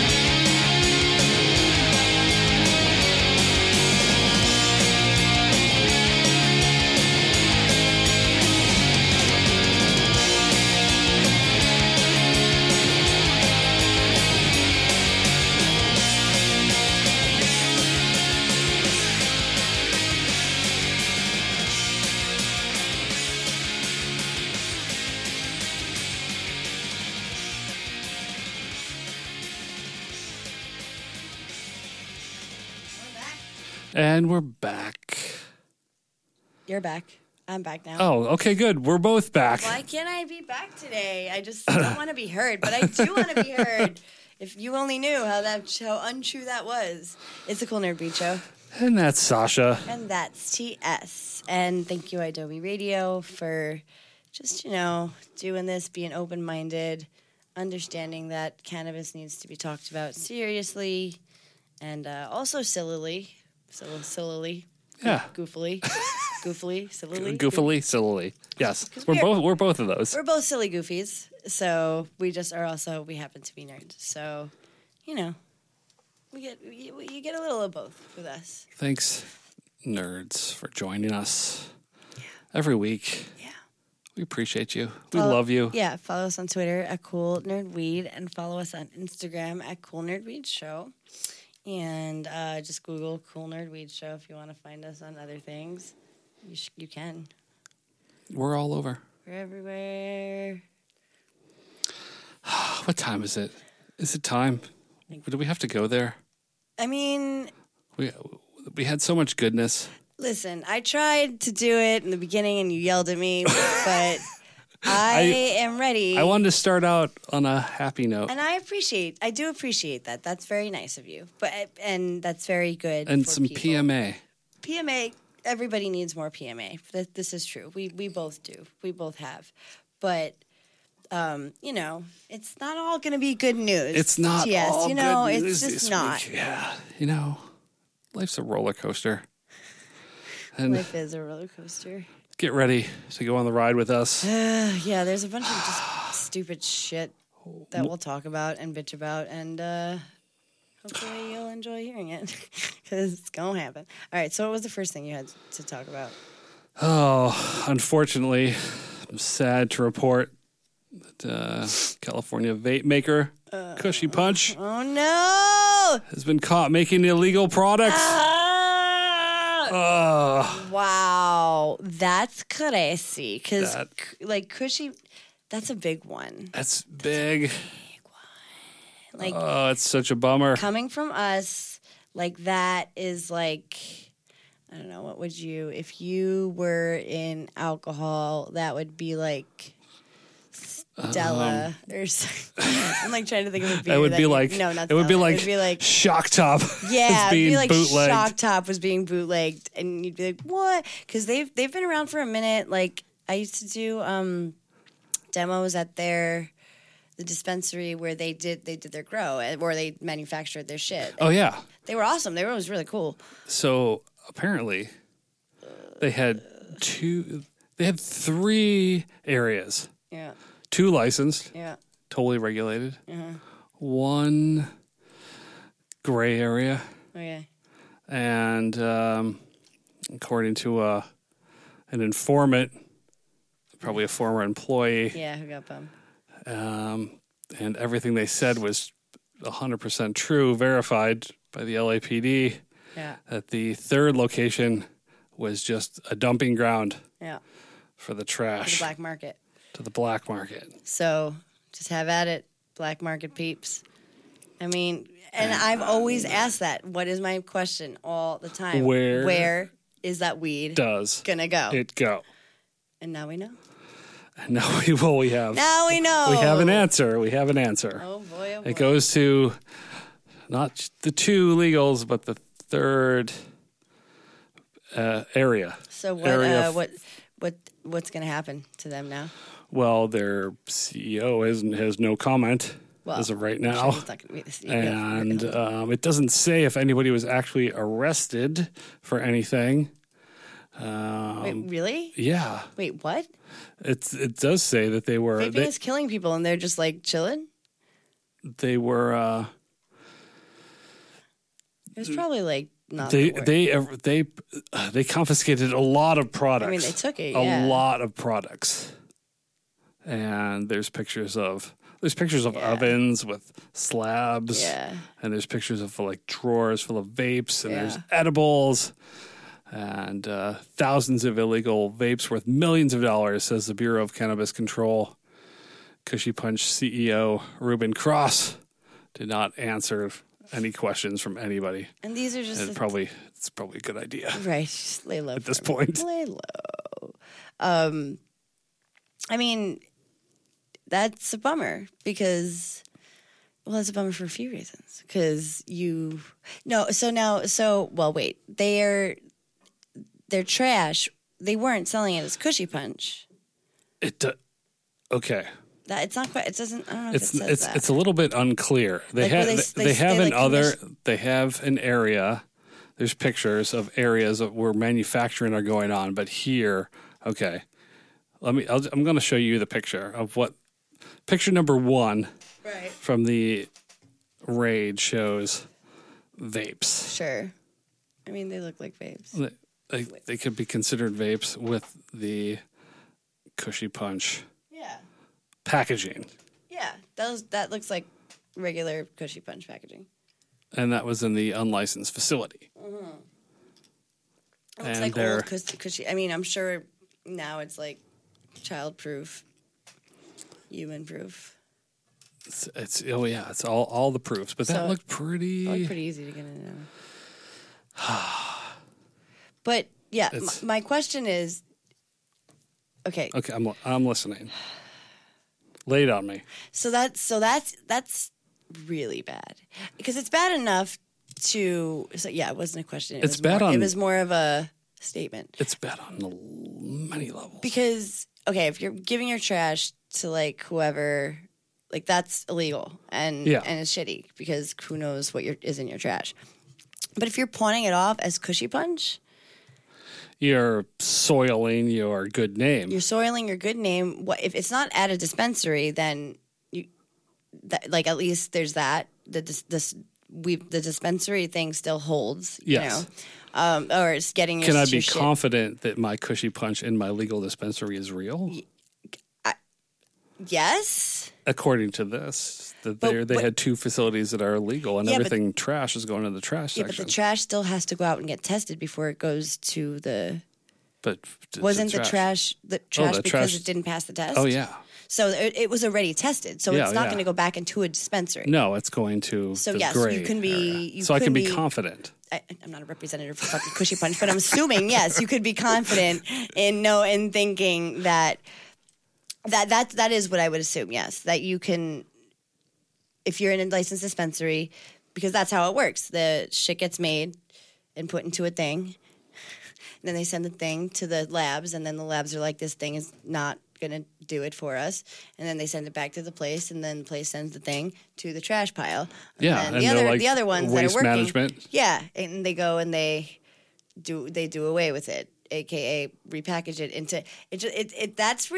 [SPEAKER 1] And we're back.
[SPEAKER 2] You're back. I'm back now.
[SPEAKER 1] Oh, okay, good. We're both back.
[SPEAKER 2] Why can't I be back today? I just don't want to be heard, but I do want to be heard. If you only knew how untrue that was. It's a Cool Nerd Beat Show.
[SPEAKER 1] And that's Sasha.
[SPEAKER 2] And that's TS. And thank you, Adobe Radio, for just, doing this, being open-minded, understanding that cannabis needs to be talked about seriously and also sillily. Sillily.
[SPEAKER 1] Yeah.
[SPEAKER 2] Goofily. Sillily.
[SPEAKER 1] Goofily, sillily. Yes.
[SPEAKER 2] 'Cause
[SPEAKER 1] We're both of those.
[SPEAKER 2] We're both silly goofies. So we just are also, we happen to be nerds. So, you get a little of both with us.
[SPEAKER 1] Thanks, nerds, for joining us every week.
[SPEAKER 2] Yeah.
[SPEAKER 1] We appreciate you. We love you.
[SPEAKER 2] Yeah, follow us on Twitter at Cool Nerd Weed and follow us on Instagram at Cool Nerd Weed Show. And just Google Cool Nerd Weed Show if you want to find us on other things. You can.
[SPEAKER 1] We're all over.
[SPEAKER 2] We're everywhere.
[SPEAKER 1] What time is it? Is it time? Do we have to go there?
[SPEAKER 2] I mean,
[SPEAKER 1] we had so much goodness.
[SPEAKER 2] listen, I tried to do it in the beginning and you yelled at me, but I am ready.
[SPEAKER 1] I wanted to start out on a happy note.
[SPEAKER 2] And I do appreciate that. That's very nice of you. And that's very good.
[SPEAKER 1] And
[SPEAKER 2] for
[SPEAKER 1] some
[SPEAKER 2] people.
[SPEAKER 1] PMA.
[SPEAKER 2] PMA, everybody needs more PMA. This is true. We both do. We both have. But, it's not all going to be good news.
[SPEAKER 1] It's not all good news
[SPEAKER 2] it's just not.
[SPEAKER 1] Week. Yeah. Life's a roller coaster. And
[SPEAKER 2] Life is a roller coaster.
[SPEAKER 1] get ready to go on the ride with us.
[SPEAKER 2] Yeah, there's a bunch of just stupid shit that we'll talk about and bitch about, and hopefully you'll enjoy hearing it because it's gonna happen. All right, so what was the first thing you had to talk about?
[SPEAKER 1] Oh, unfortunately, I'm sad to report that California vape maker Cushy Punch
[SPEAKER 2] Oh no!
[SPEAKER 1] has been caught making illegal products.
[SPEAKER 2] Wow, that's crazy. Because
[SPEAKER 1] That-
[SPEAKER 2] like Cushy, that's a big one.
[SPEAKER 1] That's big.
[SPEAKER 2] Like
[SPEAKER 1] Oh, it's such a bummer.
[SPEAKER 2] coming from us, like that is like, I don't know, what would you, if you were in alcohol, that would be like Stella or something. I'm like trying to think of a beer.
[SPEAKER 1] It would
[SPEAKER 2] that
[SPEAKER 1] be
[SPEAKER 2] you-
[SPEAKER 1] like
[SPEAKER 2] no, not
[SPEAKER 1] it would be
[SPEAKER 2] Stella.
[SPEAKER 1] like,
[SPEAKER 2] It would be like
[SPEAKER 1] Shock Top.
[SPEAKER 2] yeah,
[SPEAKER 1] is being
[SPEAKER 2] it'd be like
[SPEAKER 1] bootlegged.
[SPEAKER 2] Shock Top was being bootlegged, and you'd be like, "What?" Because they've been around for a minute. Like I used to do demos at the dispensary where they did their grow or they manufactured their shit.
[SPEAKER 1] Oh yeah.
[SPEAKER 2] They were awesome. They were always really cool.
[SPEAKER 1] So apparently, they had 3 areas.
[SPEAKER 2] Yeah,
[SPEAKER 1] 2 licensed,
[SPEAKER 2] yeah.
[SPEAKER 1] totally regulated.
[SPEAKER 2] Uh-huh.
[SPEAKER 1] 1 gray area,
[SPEAKER 2] Okay.
[SPEAKER 1] and according to an informant, probably a former employee,
[SPEAKER 2] Yeah, who got bummed?
[SPEAKER 1] and everything they said was 100% true, verified by the LAPD,
[SPEAKER 2] Yeah,
[SPEAKER 1] that the 3rd location was just a dumping ground
[SPEAKER 2] yeah.
[SPEAKER 1] for the
[SPEAKER 2] The
[SPEAKER 1] trash
[SPEAKER 2] black market.
[SPEAKER 1] to the black market.
[SPEAKER 2] So just have at it, black market peeps. I mean, and I've always asked that. What is my question all the time? Where is that weed
[SPEAKER 1] Does
[SPEAKER 2] gonna go?
[SPEAKER 1] it go?
[SPEAKER 2] And now we know.
[SPEAKER 1] And now we have
[SPEAKER 2] Now we know.
[SPEAKER 1] we have an answer. We have an answer.
[SPEAKER 2] Oh boy! Oh boy.
[SPEAKER 1] It goes to not the 2 legals, but the 3rd area.
[SPEAKER 2] So
[SPEAKER 1] area
[SPEAKER 2] what's gonna happen to them now?
[SPEAKER 1] Well, their CEO has no comment
[SPEAKER 2] Well,
[SPEAKER 1] as of right
[SPEAKER 2] I'm sure
[SPEAKER 1] now.
[SPEAKER 2] he's not gonna be the CEO.
[SPEAKER 1] And it doesn't say if anybody was actually arrested for anything.
[SPEAKER 2] Wait, really?
[SPEAKER 1] Yeah,
[SPEAKER 2] Wait, what?
[SPEAKER 1] it does say that they were
[SPEAKER 2] Vaping is killing people, and they're just like chilling.
[SPEAKER 1] they were
[SPEAKER 2] It was probably like not.
[SPEAKER 1] they
[SPEAKER 2] the worst.
[SPEAKER 1] they confiscated a lot of products.
[SPEAKER 2] I mean, they took it.
[SPEAKER 1] a
[SPEAKER 2] Yeah.
[SPEAKER 1] lot of products, and there's pictures of ovens with slabs.
[SPEAKER 2] Yeah.
[SPEAKER 1] And there's pictures of like drawers full of vapes, and there's
[SPEAKER 2] Yeah.
[SPEAKER 1] edibles, and thousands of illegal vapes worth millions of dollars, says the Bureau of Cannabis Control. Cushy Punch CEO Ruben Cross did not answer any questions from anybody.
[SPEAKER 2] And these are just
[SPEAKER 1] And it's probably a good idea.
[SPEAKER 2] right. Just lay low
[SPEAKER 1] At this
[SPEAKER 2] for a minute.
[SPEAKER 1] point.
[SPEAKER 2] Lay low. I mean, that's a bummer because, well, it's a bummer for a few reasons. Because wait, they're trash. They weren't selling it as Cushy Punch.
[SPEAKER 1] Okay.
[SPEAKER 2] That it's not quite. It doesn't. I don't know if it says that.
[SPEAKER 1] It's a little bit unclear. They
[SPEAKER 2] Like, where
[SPEAKER 1] have
[SPEAKER 2] they
[SPEAKER 1] have
[SPEAKER 2] like
[SPEAKER 1] they have an area. There's pictures of areas where manufacturing are going on, but here, okay. I'm going to show you the picture of what picture number 1
[SPEAKER 2] right.
[SPEAKER 1] from the raid shows vapes.
[SPEAKER 2] Sure. I mean, they look like vapes.
[SPEAKER 1] They could be considered vapes with the Cushy Punch
[SPEAKER 2] Yeah.
[SPEAKER 1] packaging.
[SPEAKER 2] Yeah. That looks like regular Cushy Punch packaging.
[SPEAKER 1] And that was in the unlicensed facility.
[SPEAKER 2] It looks like old Cushy. I mean, I'm sure now it's like child-proof, human-proof.
[SPEAKER 1] It's all the proofs, but that
[SPEAKER 2] So,
[SPEAKER 1] looked pretty.
[SPEAKER 2] It looked pretty easy to get into. But yeah, my question is, okay.
[SPEAKER 1] Okay, I'm listening. Lay it on me.
[SPEAKER 2] So that's really bad because it's bad enough to. So yeah, it wasn't a question. It was more of a statement.
[SPEAKER 1] It's bad on many levels.
[SPEAKER 2] Because okay, if you're giving your trash to like whoever, like that's illegal and it's shitty because who knows what is in your trash. But if you're pawning it off as Cushy Punch,
[SPEAKER 1] You're soiling your good name.
[SPEAKER 2] You're soiling your good name. What if it's not at a dispensary? Then like at least there's that. The dispensary thing still holds.
[SPEAKER 1] Yes.
[SPEAKER 2] Or it's getting.
[SPEAKER 1] Can I be confident that my Cushy Punch in my legal dispensary is real?
[SPEAKER 2] Yes.
[SPEAKER 1] According to this, they had 2 facilities that are illegal, and everything trash is going to the trash section.
[SPEAKER 2] Yeah, but the trash still has to go out and get tested before it goes to the.
[SPEAKER 1] But
[SPEAKER 2] wasn't the trash because it didn't pass the test?
[SPEAKER 1] Oh yeah.
[SPEAKER 2] So it was already tested. So it's not going to go back into a dispensary.
[SPEAKER 1] No, it's going to.
[SPEAKER 2] So
[SPEAKER 1] the
[SPEAKER 2] yes,
[SPEAKER 1] gray
[SPEAKER 2] you can be.
[SPEAKER 1] area. So I can be confident.
[SPEAKER 2] I'm not a representative for fucking Cushy Punch, but I'm assuming yes, you could be confident in thinking that is what I would assume. Yes, that you can, if you're in a licensed dispensary, because that's how it works. The shit gets made and put into a thing. And then they send the thing to the labs, and then the labs are like, this thing is not going to do it for us. And then they send it back to the place, and then the place sends the thing to the trash pile.
[SPEAKER 1] Yeah,
[SPEAKER 2] and
[SPEAKER 1] and
[SPEAKER 2] the other ones that are working.
[SPEAKER 1] Management.
[SPEAKER 2] Yeah, and they go and they do away with it, aka repackage it into it.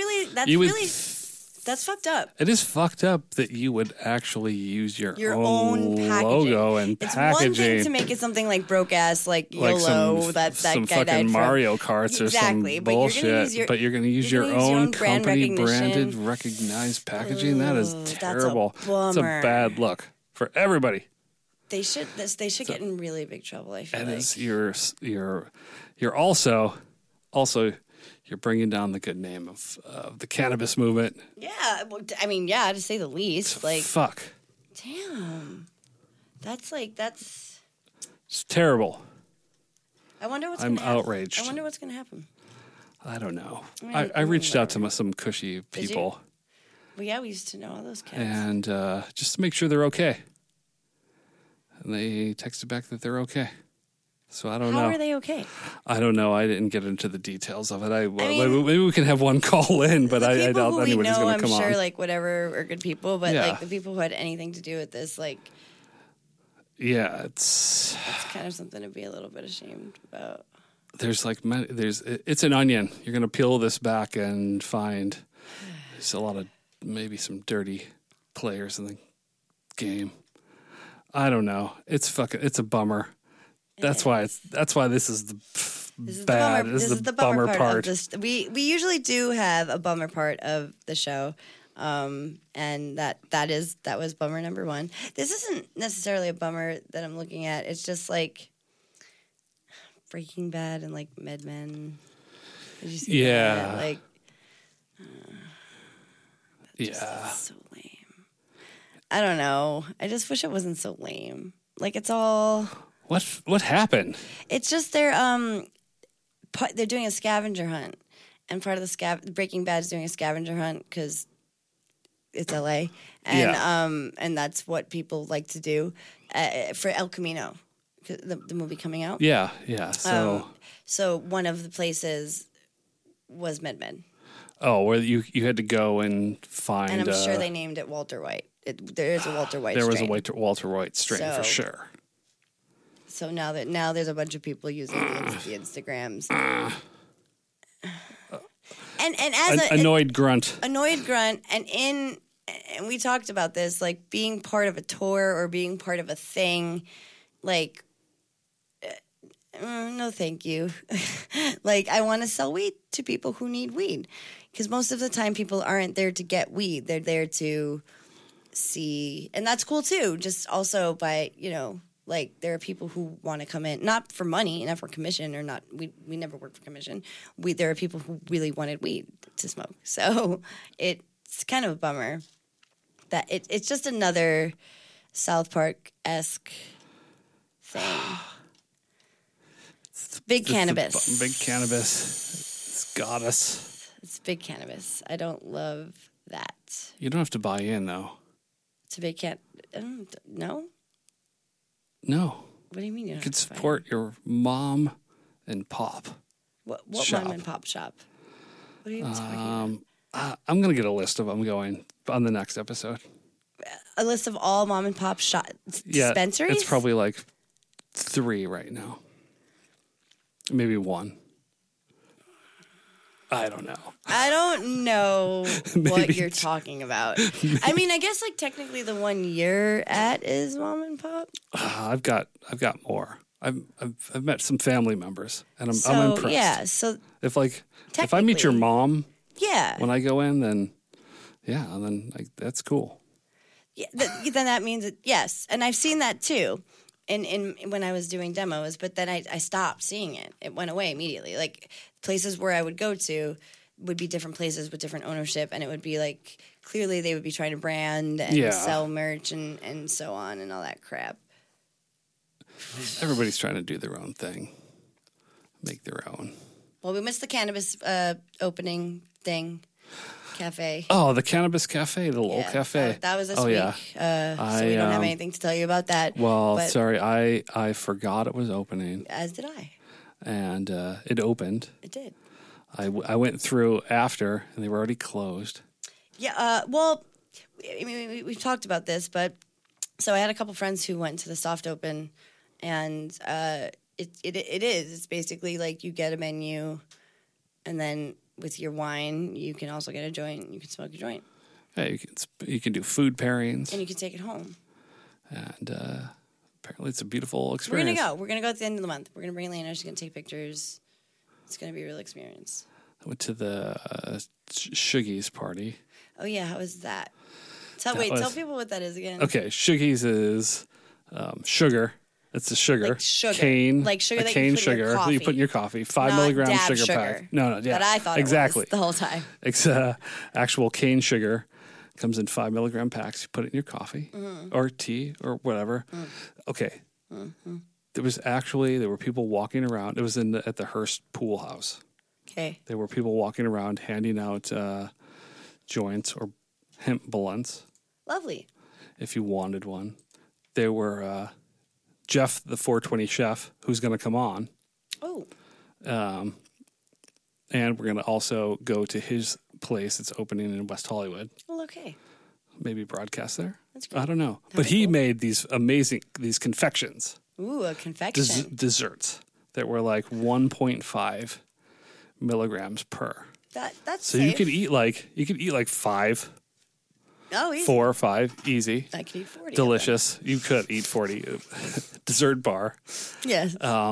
[SPEAKER 2] That's fucked up.
[SPEAKER 1] It is fucked up that you would actually use your
[SPEAKER 2] own
[SPEAKER 1] logo and
[SPEAKER 2] it's
[SPEAKER 1] packaging.
[SPEAKER 2] It's one thing to make it something like broke ass, like YOLO, that
[SPEAKER 1] some
[SPEAKER 2] guy died
[SPEAKER 1] fucking
[SPEAKER 2] from.
[SPEAKER 1] Mario Karts or some bullshit. But you're going to use your own company branded, recognized packaging. That is terrible. It's a bad look for everybody.
[SPEAKER 2] They should get in really big trouble. I feel like
[SPEAKER 1] you're also. You're bringing down the good name of the cannabis movement.
[SPEAKER 2] Yeah, I mean, yeah, to say the least. Like,
[SPEAKER 1] fuck.
[SPEAKER 2] Damn, that's
[SPEAKER 1] it's terrible.
[SPEAKER 2] I wonder what's.
[SPEAKER 1] I'm outraged.
[SPEAKER 2] I wonder what's going to happen.
[SPEAKER 1] I don't know. I reached out to some Cushy people.
[SPEAKER 2] Well, yeah, we used to know all those cats.
[SPEAKER 1] And just to make sure they're okay. And they texted back that they're okay. So I don't know.
[SPEAKER 2] How are they okay?
[SPEAKER 1] I don't know. I didn't get into the details of it. Maybe we can have one call in, but I doubt anybody's going to come on.
[SPEAKER 2] I'm sure, like, whatever are good people, but like the people who had anything to do with this, like,
[SPEAKER 1] yeah, it's
[SPEAKER 2] kind of something to be a little bit ashamed about.
[SPEAKER 1] It's an onion. You're going to peel this back and find there's a lot of maybe some dirty players in the game. I don't know. It's a bummer. That's why this is bad. This is the bummer part. Of this.
[SPEAKER 2] We usually do have a bummer part of the show, and that was bummer number 1. This isn't necessarily a bummer that I'm looking at. It's just like Breaking Bad and like Mad Men. Did you see that? Like, so lame. I don't know. I just wish it wasn't so lame. Like, it's all.
[SPEAKER 1] What happened?
[SPEAKER 2] It's just they're doing a scavenger hunt, and part of the Breaking Bad is doing a scavenger hunt because it's LA, and that's what people like to do for El Camino, the movie coming out.
[SPEAKER 1] Yeah.
[SPEAKER 2] So one of the places was Mad Men.
[SPEAKER 1] Oh, where you had to go and find.
[SPEAKER 2] And I'm sure they named it Walter White. There is a Walter White.
[SPEAKER 1] There was
[SPEAKER 2] strain.
[SPEAKER 1] a Walter White strain for sure.
[SPEAKER 2] So now there's a bunch of people using the Instagrams, and as
[SPEAKER 1] an annoyed grunt,
[SPEAKER 2] and we talked about this, like being part of a tour or being part of a thing, like no, thank you. Like, I want to sell weed to people who need weed, because most of the time people aren't there to get weed; they're there to see, and that's cool too. Just also by like, there are people who want to come in, not for money, not for commission, or not. We never work for commission. There are people who really wanted weed to smoke. So it's kind of a bummer that it's just another South Park-esque thing. It's big cannabis.
[SPEAKER 1] Big cannabis. It's got us.
[SPEAKER 2] It's big cannabis. I don't love that.
[SPEAKER 1] You don't have to buy in, though.
[SPEAKER 2] It's a big no?
[SPEAKER 1] No.
[SPEAKER 2] What do you mean you
[SPEAKER 1] could support your mom and pop.
[SPEAKER 2] What mom and pop shop? What are you talking about?
[SPEAKER 1] I'm going to get a list of them going on the next episode.
[SPEAKER 2] A list of all mom and pop dispensaries?
[SPEAKER 1] It's probably like 3 right now. Maybe 1. I don't know.
[SPEAKER 2] I don't know what
[SPEAKER 1] Maybe
[SPEAKER 2] you're talking about. I mean, I guess like technically the one you're at is mom and pop.
[SPEAKER 1] I've got more. I've met some family members, and I'm
[SPEAKER 2] So
[SPEAKER 1] impressed.
[SPEAKER 2] yeah, so
[SPEAKER 1] If I meet your
[SPEAKER 2] technically-
[SPEAKER 1] mom
[SPEAKER 2] yeah,
[SPEAKER 1] when I go in, then that's cool.
[SPEAKER 2] yeah. Then that means yes, and I've seen that too. In when I was doing demos, but then I stopped seeing it. It went away immediately. Like places where I would go to would be different places with different ownership, and it would be like clearly they would be trying to brand and
[SPEAKER 1] Yeah.
[SPEAKER 2] sell merch and so on and all that crap.
[SPEAKER 1] Everybody's trying to do their own thing, make their own.
[SPEAKER 2] Well, we missed the cannabis opening thing, cafe.
[SPEAKER 1] Oh, the Cannabis Cafe, the little
[SPEAKER 2] Yeah,
[SPEAKER 1] cafe.
[SPEAKER 2] That was this
[SPEAKER 1] Oh,
[SPEAKER 2] week.
[SPEAKER 1] yeah.
[SPEAKER 2] So we don't have
[SPEAKER 1] um,
[SPEAKER 2] anything to tell you about that.
[SPEAKER 1] Well,
[SPEAKER 2] but
[SPEAKER 1] sorry, I forgot it was opening,
[SPEAKER 2] as did I.
[SPEAKER 1] and it opened.
[SPEAKER 2] It did.
[SPEAKER 1] I went through after, and they were already closed.
[SPEAKER 2] Yeah. Well, I mean, we've talked about this, but so I had a couple friends who went to the soft open, and it's basically like you get a menu, and then with your wine, you can also get a joint. You can smoke a joint,
[SPEAKER 1] Yeah, you can do food pairings,
[SPEAKER 2] and you can take it home.
[SPEAKER 1] and apparently it's a beautiful
[SPEAKER 2] We're
[SPEAKER 1] experience.
[SPEAKER 2] gonna go. We're gonna go at the end of the month. We're gonna bring Elena. She's gonna take pictures. It's gonna be a real experience.
[SPEAKER 1] I went to the Shuggies party.
[SPEAKER 2] Oh yeah, how was that?
[SPEAKER 1] That
[SPEAKER 2] Tell
[SPEAKER 1] was-
[SPEAKER 2] people what that is again.
[SPEAKER 1] Okay, Shuggies is sugar. It's a sugar.
[SPEAKER 2] Like sugar.
[SPEAKER 1] Cane.
[SPEAKER 2] Like sugar
[SPEAKER 1] a
[SPEAKER 2] that you
[SPEAKER 1] cane
[SPEAKER 2] put in your
[SPEAKER 1] sugar that you
[SPEAKER 2] coffee.
[SPEAKER 1] put in your coffee. 5
[SPEAKER 2] Not
[SPEAKER 1] milligram
[SPEAKER 2] dab
[SPEAKER 1] sugar pack. No, yeah.
[SPEAKER 2] That I thought
[SPEAKER 1] exactly.
[SPEAKER 2] it was the whole time.
[SPEAKER 1] It's actual cane sugar. Comes in 5 milligram packs. You put it in your coffee or tea or whatever. Okay. There were people walking around. It was at the Hearst Pool House.
[SPEAKER 2] Okay.
[SPEAKER 1] There were people walking around handing out joints or hemp blunts
[SPEAKER 2] Lovely.
[SPEAKER 1] if you wanted one. There were Jeff, the 420 chef, who's going to come on.
[SPEAKER 2] Oh.
[SPEAKER 1] And we're going to also go to his place. It's opening in West Hollywood.
[SPEAKER 2] Well, okay.
[SPEAKER 1] Maybe broadcast there.
[SPEAKER 2] That's great.
[SPEAKER 1] I don't know.
[SPEAKER 2] That'd
[SPEAKER 1] But
[SPEAKER 2] be
[SPEAKER 1] he
[SPEAKER 2] cool.
[SPEAKER 1] made these confections,
[SPEAKER 2] Ooh, a confection.
[SPEAKER 1] desserts that were like 1.5 milligrams per.
[SPEAKER 2] That's
[SPEAKER 1] So
[SPEAKER 2] safe.
[SPEAKER 1] you could eat like 5,
[SPEAKER 2] Oh, easy.
[SPEAKER 1] 4 or 5, easy,
[SPEAKER 2] I could eat 40. of them.
[SPEAKER 1] delicious. You could eat 40. Dessert bar,
[SPEAKER 2] Yes.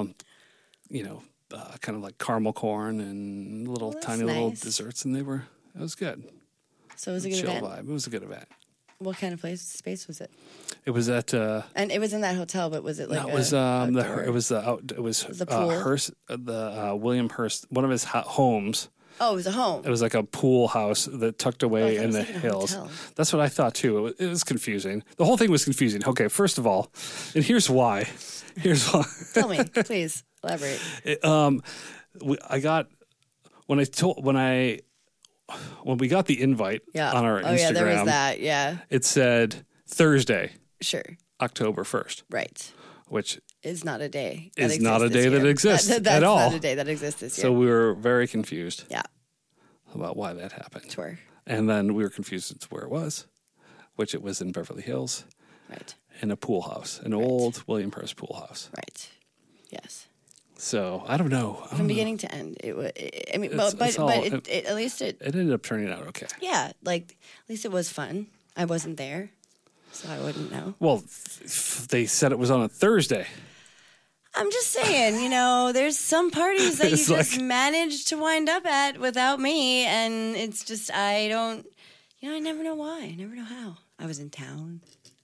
[SPEAKER 1] kind of like caramel corn and little
[SPEAKER 2] that's
[SPEAKER 1] tiny little
[SPEAKER 2] nice.
[SPEAKER 1] desserts, and it was good.
[SPEAKER 2] So it was a good
[SPEAKER 1] Chill
[SPEAKER 2] event.
[SPEAKER 1] vibe. It was a good event.
[SPEAKER 2] What kind of space was it?
[SPEAKER 1] It was at
[SPEAKER 2] And it was in that hotel, but was it like
[SPEAKER 1] it was
[SPEAKER 2] outdoor?
[SPEAKER 1] the
[SPEAKER 2] pool?
[SPEAKER 1] Hearst, William Hearst, one of his homes.
[SPEAKER 2] Oh, it was a home.
[SPEAKER 1] It was like a pool house that tucked away
[SPEAKER 2] I thought it
[SPEAKER 1] in
[SPEAKER 2] was
[SPEAKER 1] the
[SPEAKER 2] like in a
[SPEAKER 1] hills.
[SPEAKER 2] hotel.
[SPEAKER 1] That's what I thought too. It was confusing. The whole thing was confusing. Okay, first of all, and here's why. Here's why.
[SPEAKER 2] Tell me, please elaborate.
[SPEAKER 1] When we got the invite
[SPEAKER 2] Yeah.
[SPEAKER 1] on our Instagram,
[SPEAKER 2] yeah, there was that. Yeah.
[SPEAKER 1] it said Thursday,
[SPEAKER 2] Sure.
[SPEAKER 1] October 1st,
[SPEAKER 2] Right.
[SPEAKER 1] which
[SPEAKER 2] Is not a day.
[SPEAKER 1] Is not a day that exists
[SPEAKER 2] That's
[SPEAKER 1] at all.
[SPEAKER 2] not a day that exists this year.
[SPEAKER 1] so we were very confused
[SPEAKER 2] yeah.
[SPEAKER 1] about why that happened.
[SPEAKER 2] Sure.
[SPEAKER 1] And then we were confused as to where it was, which it was in Beverly Hills
[SPEAKER 2] Right.
[SPEAKER 1] in a pool house, an old William Hearst pool house.
[SPEAKER 2] Right. Yes.
[SPEAKER 1] So I don't know.
[SPEAKER 2] From beginning to end, it was. I mean,
[SPEAKER 1] It's
[SPEAKER 2] but
[SPEAKER 1] all-
[SPEAKER 2] at least it.
[SPEAKER 1] It ended up turning out okay.
[SPEAKER 2] Yeah, like at least it was fun. I wasn't there, so I wouldn't know.
[SPEAKER 1] Well, they said it was on a Thursday.
[SPEAKER 2] I'm just saying, there's some parties that you
[SPEAKER 1] It's
[SPEAKER 2] just
[SPEAKER 1] like-
[SPEAKER 2] manage to wind up at without me, and it's just I don't. I never know why. I never know how. I was in town.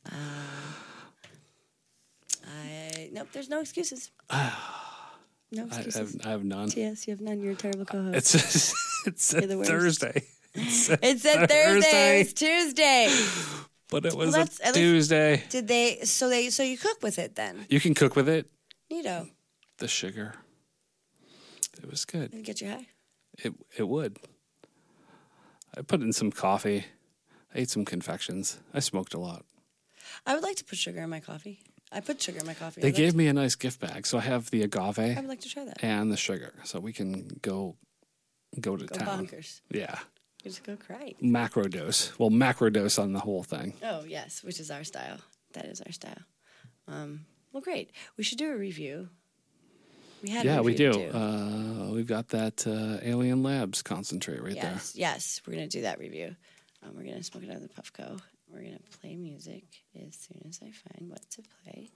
[SPEAKER 2] Nope. There's no excuses. No
[SPEAKER 1] I
[SPEAKER 2] excuses.
[SPEAKER 1] have none.
[SPEAKER 2] Yes, you have none. You're a terrible co-host.
[SPEAKER 1] It said
[SPEAKER 2] the worst.
[SPEAKER 1] Thursday.
[SPEAKER 2] It said Thursday. It was Tuesday.
[SPEAKER 1] But it was
[SPEAKER 2] that's-
[SPEAKER 1] a
[SPEAKER 2] at least-
[SPEAKER 1] Tuesday.
[SPEAKER 2] Did they? So you cook with it then?
[SPEAKER 1] You can cook with it.
[SPEAKER 2] Neato.
[SPEAKER 1] The sugar. It was good.
[SPEAKER 2] Did it get you high?
[SPEAKER 1] It would. I put in some coffee. I ate some confections. I smoked a lot.
[SPEAKER 2] I would like to put sugar in my coffee. I put sugar in my coffee.
[SPEAKER 1] They gave me a nice gift bag, so I have the agave
[SPEAKER 2] I would like to try that.
[SPEAKER 1] and the sugar, so we can go to
[SPEAKER 2] Go
[SPEAKER 1] town.
[SPEAKER 2] bonkers.
[SPEAKER 1] Yeah,
[SPEAKER 2] Just go cry.
[SPEAKER 1] macro dose. Well, macro dose on the whole thing.
[SPEAKER 2] Oh yes, which is our style. That is our style. Well, great. We should do a review. We had.
[SPEAKER 1] Yeah, we do.
[SPEAKER 2] Too.
[SPEAKER 1] We've got that Alien Labs concentrate right there.
[SPEAKER 2] Yes, we're gonna do that review. We're gonna smoke it out of the Puffco. We're gonna play music as soon as I find what to play.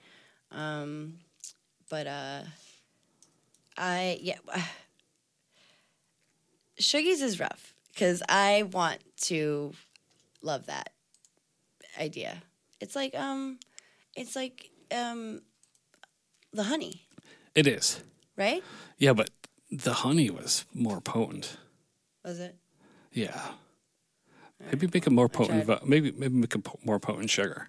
[SPEAKER 2] Shuggies is rough because I want to love that idea. It's like the honey.
[SPEAKER 1] It is.
[SPEAKER 2] Right?
[SPEAKER 1] Yeah, but the honey was more potent.
[SPEAKER 2] Was it?
[SPEAKER 1] Yeah. Maybe make it more potent. Maybe make a more potent sugar.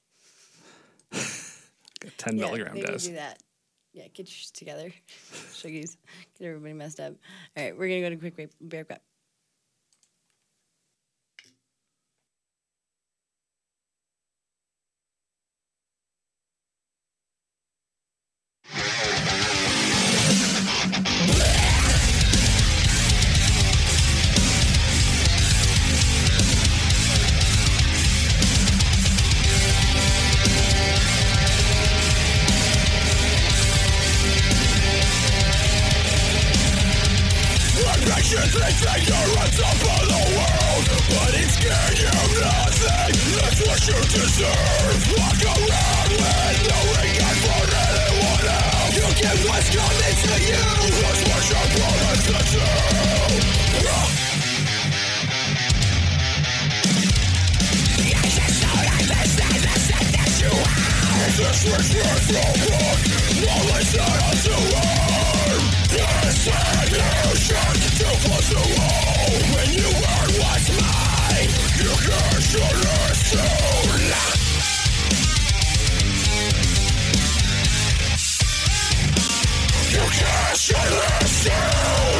[SPEAKER 1] 10 milligram
[SPEAKER 2] maybe
[SPEAKER 1] dose.
[SPEAKER 2] Do that. Yeah, get your shit together. Shuggies. Get everybody messed up. All right, we're going to go to a quick break. Be right back.
[SPEAKER 4] Ignorance upon the world, but it scared you nothing. That's what you deserve. Walk around with no regard for anyone else. You get what's coming to you. That's what your opponents deserve. This respectful book, knowledge that unto harm. Distribution too close to home. When you earn what's mine, you can surely soon. You can surely soon.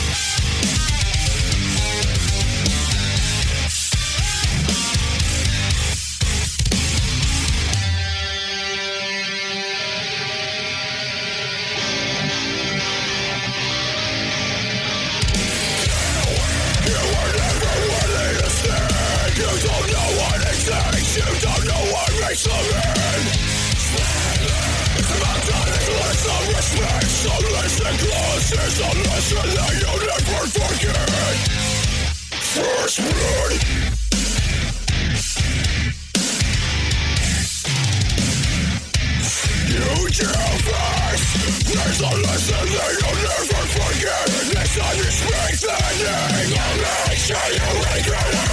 [SPEAKER 4] You don't know what makes them in. Sometimes it's less of respect. Some listen close is a lesson that you'll never forget. First blood. You chill first. There's a lesson that you'll never forget. Next time you speak the name, I'll make sure you regret it.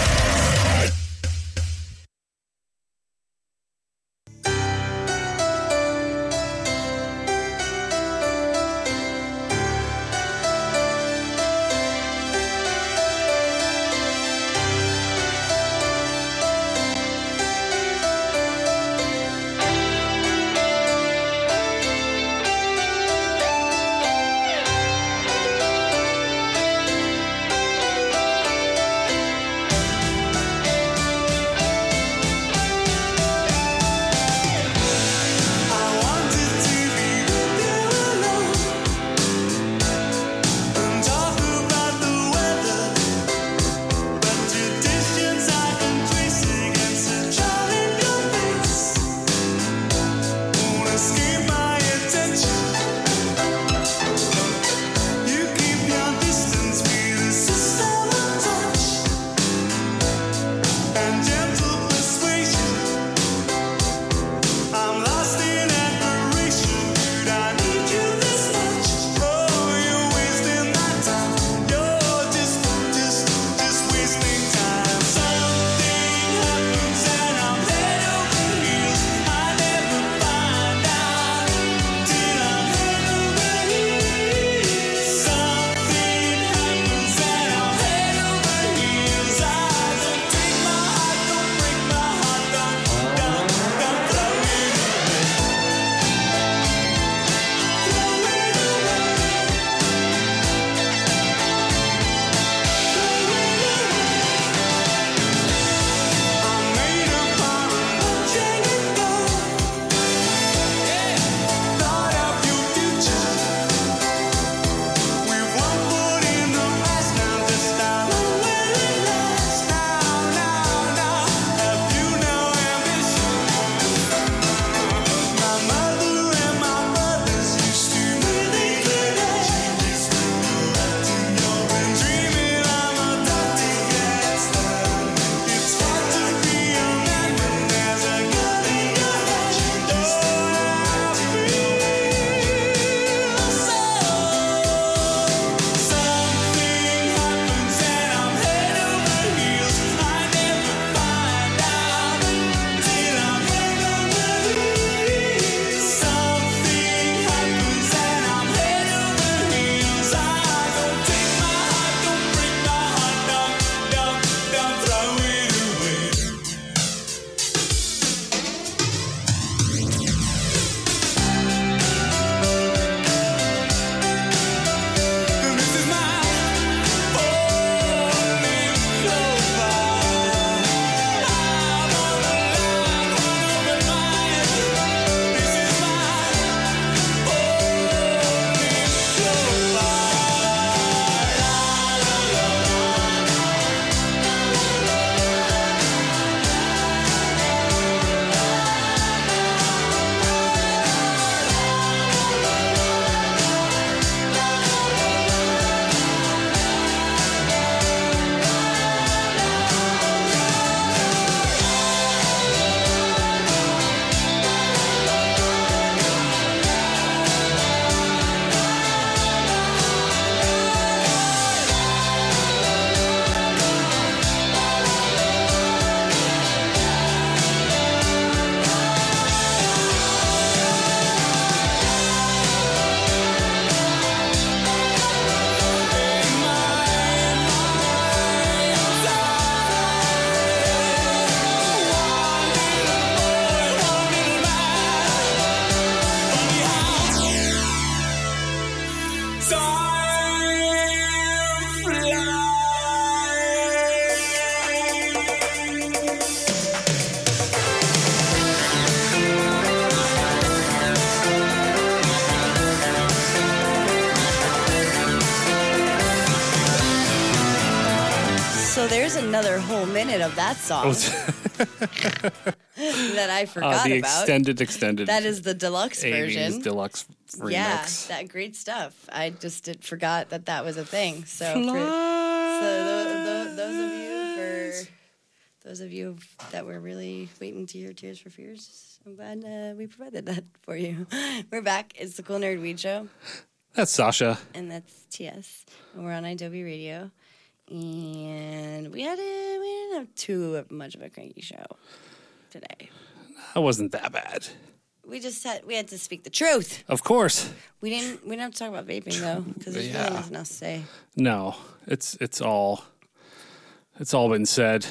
[SPEAKER 2] So there's another whole minute of that song that I forgot
[SPEAKER 1] the
[SPEAKER 2] about.
[SPEAKER 1] extended.
[SPEAKER 2] That is the deluxe
[SPEAKER 1] 80s
[SPEAKER 2] version.
[SPEAKER 1] deluxe remix.
[SPEAKER 2] Yeah, that great stuff. I just forgot that was a thing. So, those of you that were really waiting to hear Tears for Fears, I'm glad we provided that for you. We're back. It's the Cool Nerd Weed Show.
[SPEAKER 1] That's Sasha.
[SPEAKER 2] And that's TS. And we're on Adobe Radio. And we didn't have too much of a cranky show today.
[SPEAKER 1] That wasn't that bad.
[SPEAKER 2] We had to speak the truth.
[SPEAKER 1] Of course.
[SPEAKER 2] We didn't have to talk about vaping though, because there's really nothing else to say.
[SPEAKER 1] No, it's all been said.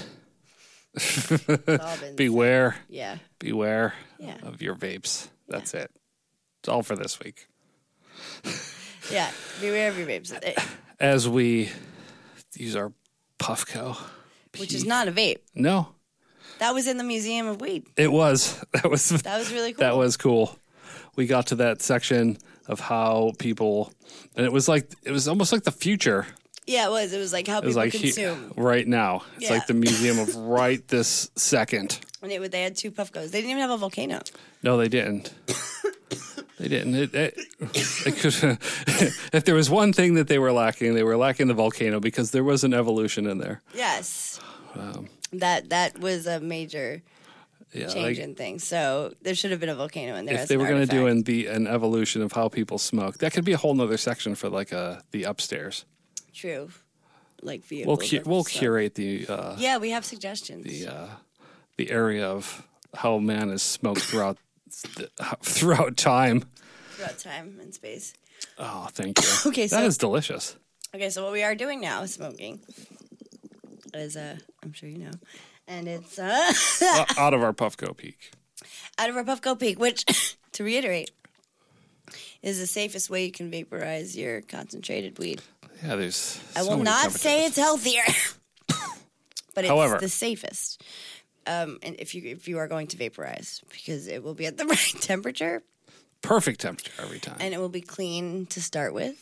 [SPEAKER 1] Beware.
[SPEAKER 2] Yeah.
[SPEAKER 1] Beware
[SPEAKER 2] Yeah.
[SPEAKER 1] of your vapes. That's it. It's all for this week.
[SPEAKER 2] Yeah. Beware of your vapes.
[SPEAKER 1] As we use our Puffco.
[SPEAKER 2] Which is not a vape.
[SPEAKER 1] No.
[SPEAKER 2] That was in the Museum of Weed.
[SPEAKER 1] It was. That was
[SPEAKER 2] really cool.
[SPEAKER 1] That was cool. We got to that section of how people, and it was almost like the future.
[SPEAKER 2] Yeah, it was. It was like how people consume.
[SPEAKER 1] Right now. It's like the museum of right this second.
[SPEAKER 2] And they had 2 Puffcos. They didn't even have a volcano.
[SPEAKER 1] No, they didn't. They didn't. It could, if there was one thing that they were lacking the volcano, because there was an evolution in there.
[SPEAKER 2] Yes. That was a major change in things. So there should have been a volcano in there.
[SPEAKER 1] If they were going to do an evolution of how people smoke, that could be a whole nother section for like the upstairs.
[SPEAKER 2] True. Like vehicles.
[SPEAKER 1] We'll curate the.
[SPEAKER 2] Yeah, we have suggestions.
[SPEAKER 1] The area of how man has smoked throughout time.
[SPEAKER 2] Throughout time and space.
[SPEAKER 1] Oh, thank you.
[SPEAKER 2] Okay,
[SPEAKER 1] that is delicious.
[SPEAKER 2] Okay, so what we are doing now is smoking. Is I'm sure you know, and it's
[SPEAKER 1] out of our Puffco Peak.
[SPEAKER 2] Out of our Puffco Peak, which, to reiterate, is the safest way you can vaporize your concentrated weed.
[SPEAKER 1] Yeah, there's.
[SPEAKER 2] I will not say it's healthier, but it's the safest. And if you are going to vaporize, because it will be at the right temperature.
[SPEAKER 1] Perfect temperature every time.
[SPEAKER 2] And it will be clean to start with.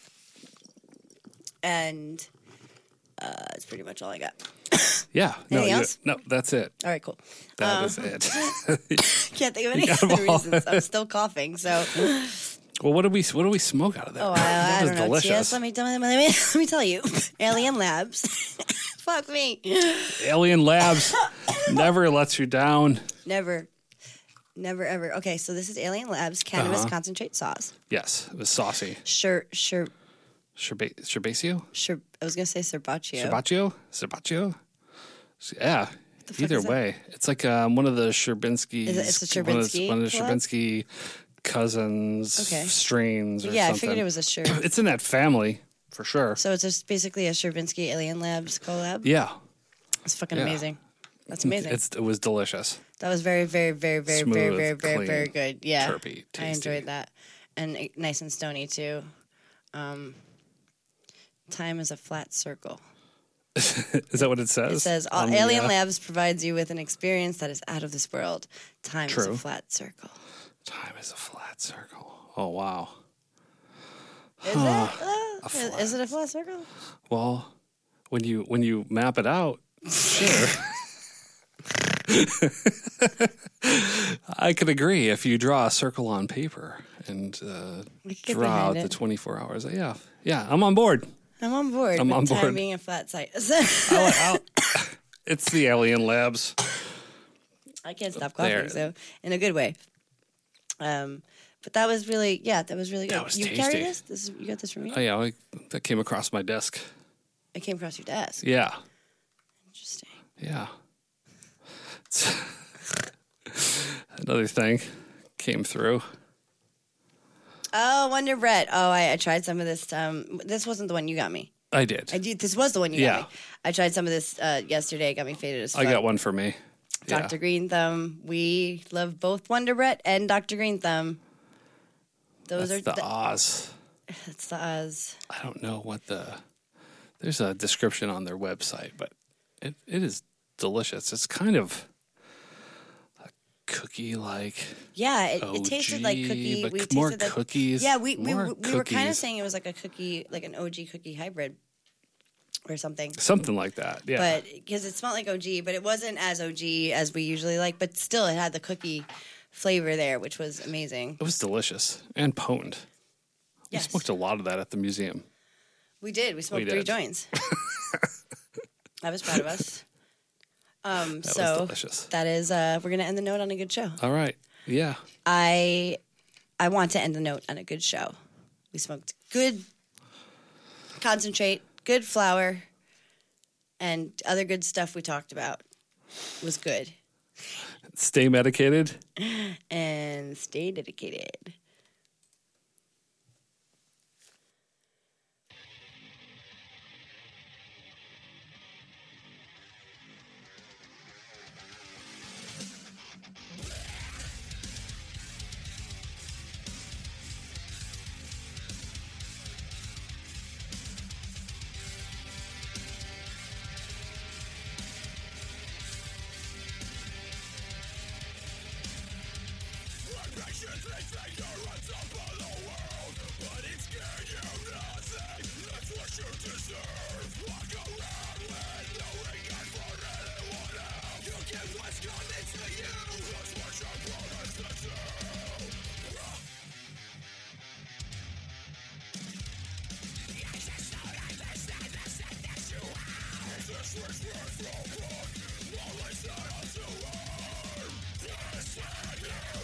[SPEAKER 2] And that's pretty much all I got.
[SPEAKER 1] Yeah.
[SPEAKER 2] Anything else?
[SPEAKER 1] No, that's it.
[SPEAKER 2] All right, cool.
[SPEAKER 1] That is it.
[SPEAKER 2] Can't think of any other reasons. I'm still coughing, so.
[SPEAKER 1] Well, what do we smoke out of that?
[SPEAKER 2] Oh, I don't know.
[SPEAKER 1] Delicious.
[SPEAKER 2] TS, let me tell you. Alien Labs. Fuck me.
[SPEAKER 1] Alien Labs never lets you down.
[SPEAKER 2] Never, ever. Okay, so this is Alien Labs cannabis concentrate sauce.
[SPEAKER 1] Yes, it was saucy.
[SPEAKER 2] Sherbaccio?
[SPEAKER 1] I
[SPEAKER 2] was gonna say Serbaccio.
[SPEAKER 1] Serbaccio? Yeah. Either way, it's like one of the Sherbinski.
[SPEAKER 2] It's a Sherbinski.
[SPEAKER 1] One of the Sherbinski cousins strains. Or something.
[SPEAKER 2] I figured it was a Sherb.
[SPEAKER 1] It's in that family for sure.
[SPEAKER 2] So it's just basically a Sherbinski Alien Labs collab.
[SPEAKER 1] Yeah.
[SPEAKER 2] It's fucking amazing. That's amazing.
[SPEAKER 1] It was delicious.
[SPEAKER 2] That was very, very, very, very,
[SPEAKER 1] Smooth,
[SPEAKER 2] very, very, very,
[SPEAKER 1] clean,
[SPEAKER 2] very good. Yeah,
[SPEAKER 1] chirpy, tasty.
[SPEAKER 2] I enjoyed that, and nice and stony too. Time is a flat circle.
[SPEAKER 1] Is that what it says?
[SPEAKER 2] It says Alien Labs provides you with an experience that is out of this world. Time is a flat circle.
[SPEAKER 1] Time is a flat circle. Oh wow.
[SPEAKER 2] Is it a flat circle?
[SPEAKER 1] Well, when you map it out, sure. I could agree if you draw a circle on paper and draw out the 24 hours. Yeah, I'm on board.
[SPEAKER 2] I'm on board.
[SPEAKER 1] I'm on board.
[SPEAKER 2] Time being a flat site.
[SPEAKER 1] It's the Alien Labs.
[SPEAKER 2] I can't stop coughing, so in a good way. But that was really good.
[SPEAKER 1] That was
[SPEAKER 2] you
[SPEAKER 1] tasty.
[SPEAKER 2] Carry this? You got this from me?
[SPEAKER 1] Oh yeah, that came across my desk.
[SPEAKER 2] It came across your desk.
[SPEAKER 1] Yeah.
[SPEAKER 2] Interesting.
[SPEAKER 1] Yeah. Another thing came through.
[SPEAKER 2] Oh, Wonder Bread. Oh, I tried some of this. This wasn't the one you got me.
[SPEAKER 1] I did.
[SPEAKER 2] This was the one you got me. I tried some of this yesterday. It got me faded as fuck.
[SPEAKER 1] I got one for me.
[SPEAKER 2] Dr. Green Thumb. We love both Wonder Bread and Dr. Green Thumb. That's
[SPEAKER 1] the Oz.
[SPEAKER 2] It's the Oz.
[SPEAKER 1] I don't know what there's a description on their website, but it is delicious. It's kind of cookie-like.
[SPEAKER 2] Yeah, it tasted like cookie.
[SPEAKER 1] But more cookies.
[SPEAKER 2] Yeah, we were kind of saying it was like a cookie, like an OG cookie hybrid. or something.
[SPEAKER 1] Something like that, yeah.
[SPEAKER 2] But because it smelled like OG, but it wasn't as OG as we usually like. But still, it had the cookie flavor there, which was amazing.
[SPEAKER 1] It was delicious and potent.
[SPEAKER 2] Yes.
[SPEAKER 1] We smoked a lot of that at the museum.
[SPEAKER 2] We did. We smoked
[SPEAKER 1] We
[SPEAKER 2] 3
[SPEAKER 1] did.
[SPEAKER 2] joints. I was proud of us.
[SPEAKER 1] That
[SPEAKER 2] So
[SPEAKER 1] was delicious.
[SPEAKER 2] that is, we're going to end the note on a good show.
[SPEAKER 1] All right. Yeah.
[SPEAKER 2] I want to end the note on a good show. We smoked good concentrate, good flour, and other good stuff we talked about was good.
[SPEAKER 1] Stay medicated.
[SPEAKER 2] And stay dedicated.
[SPEAKER 4] This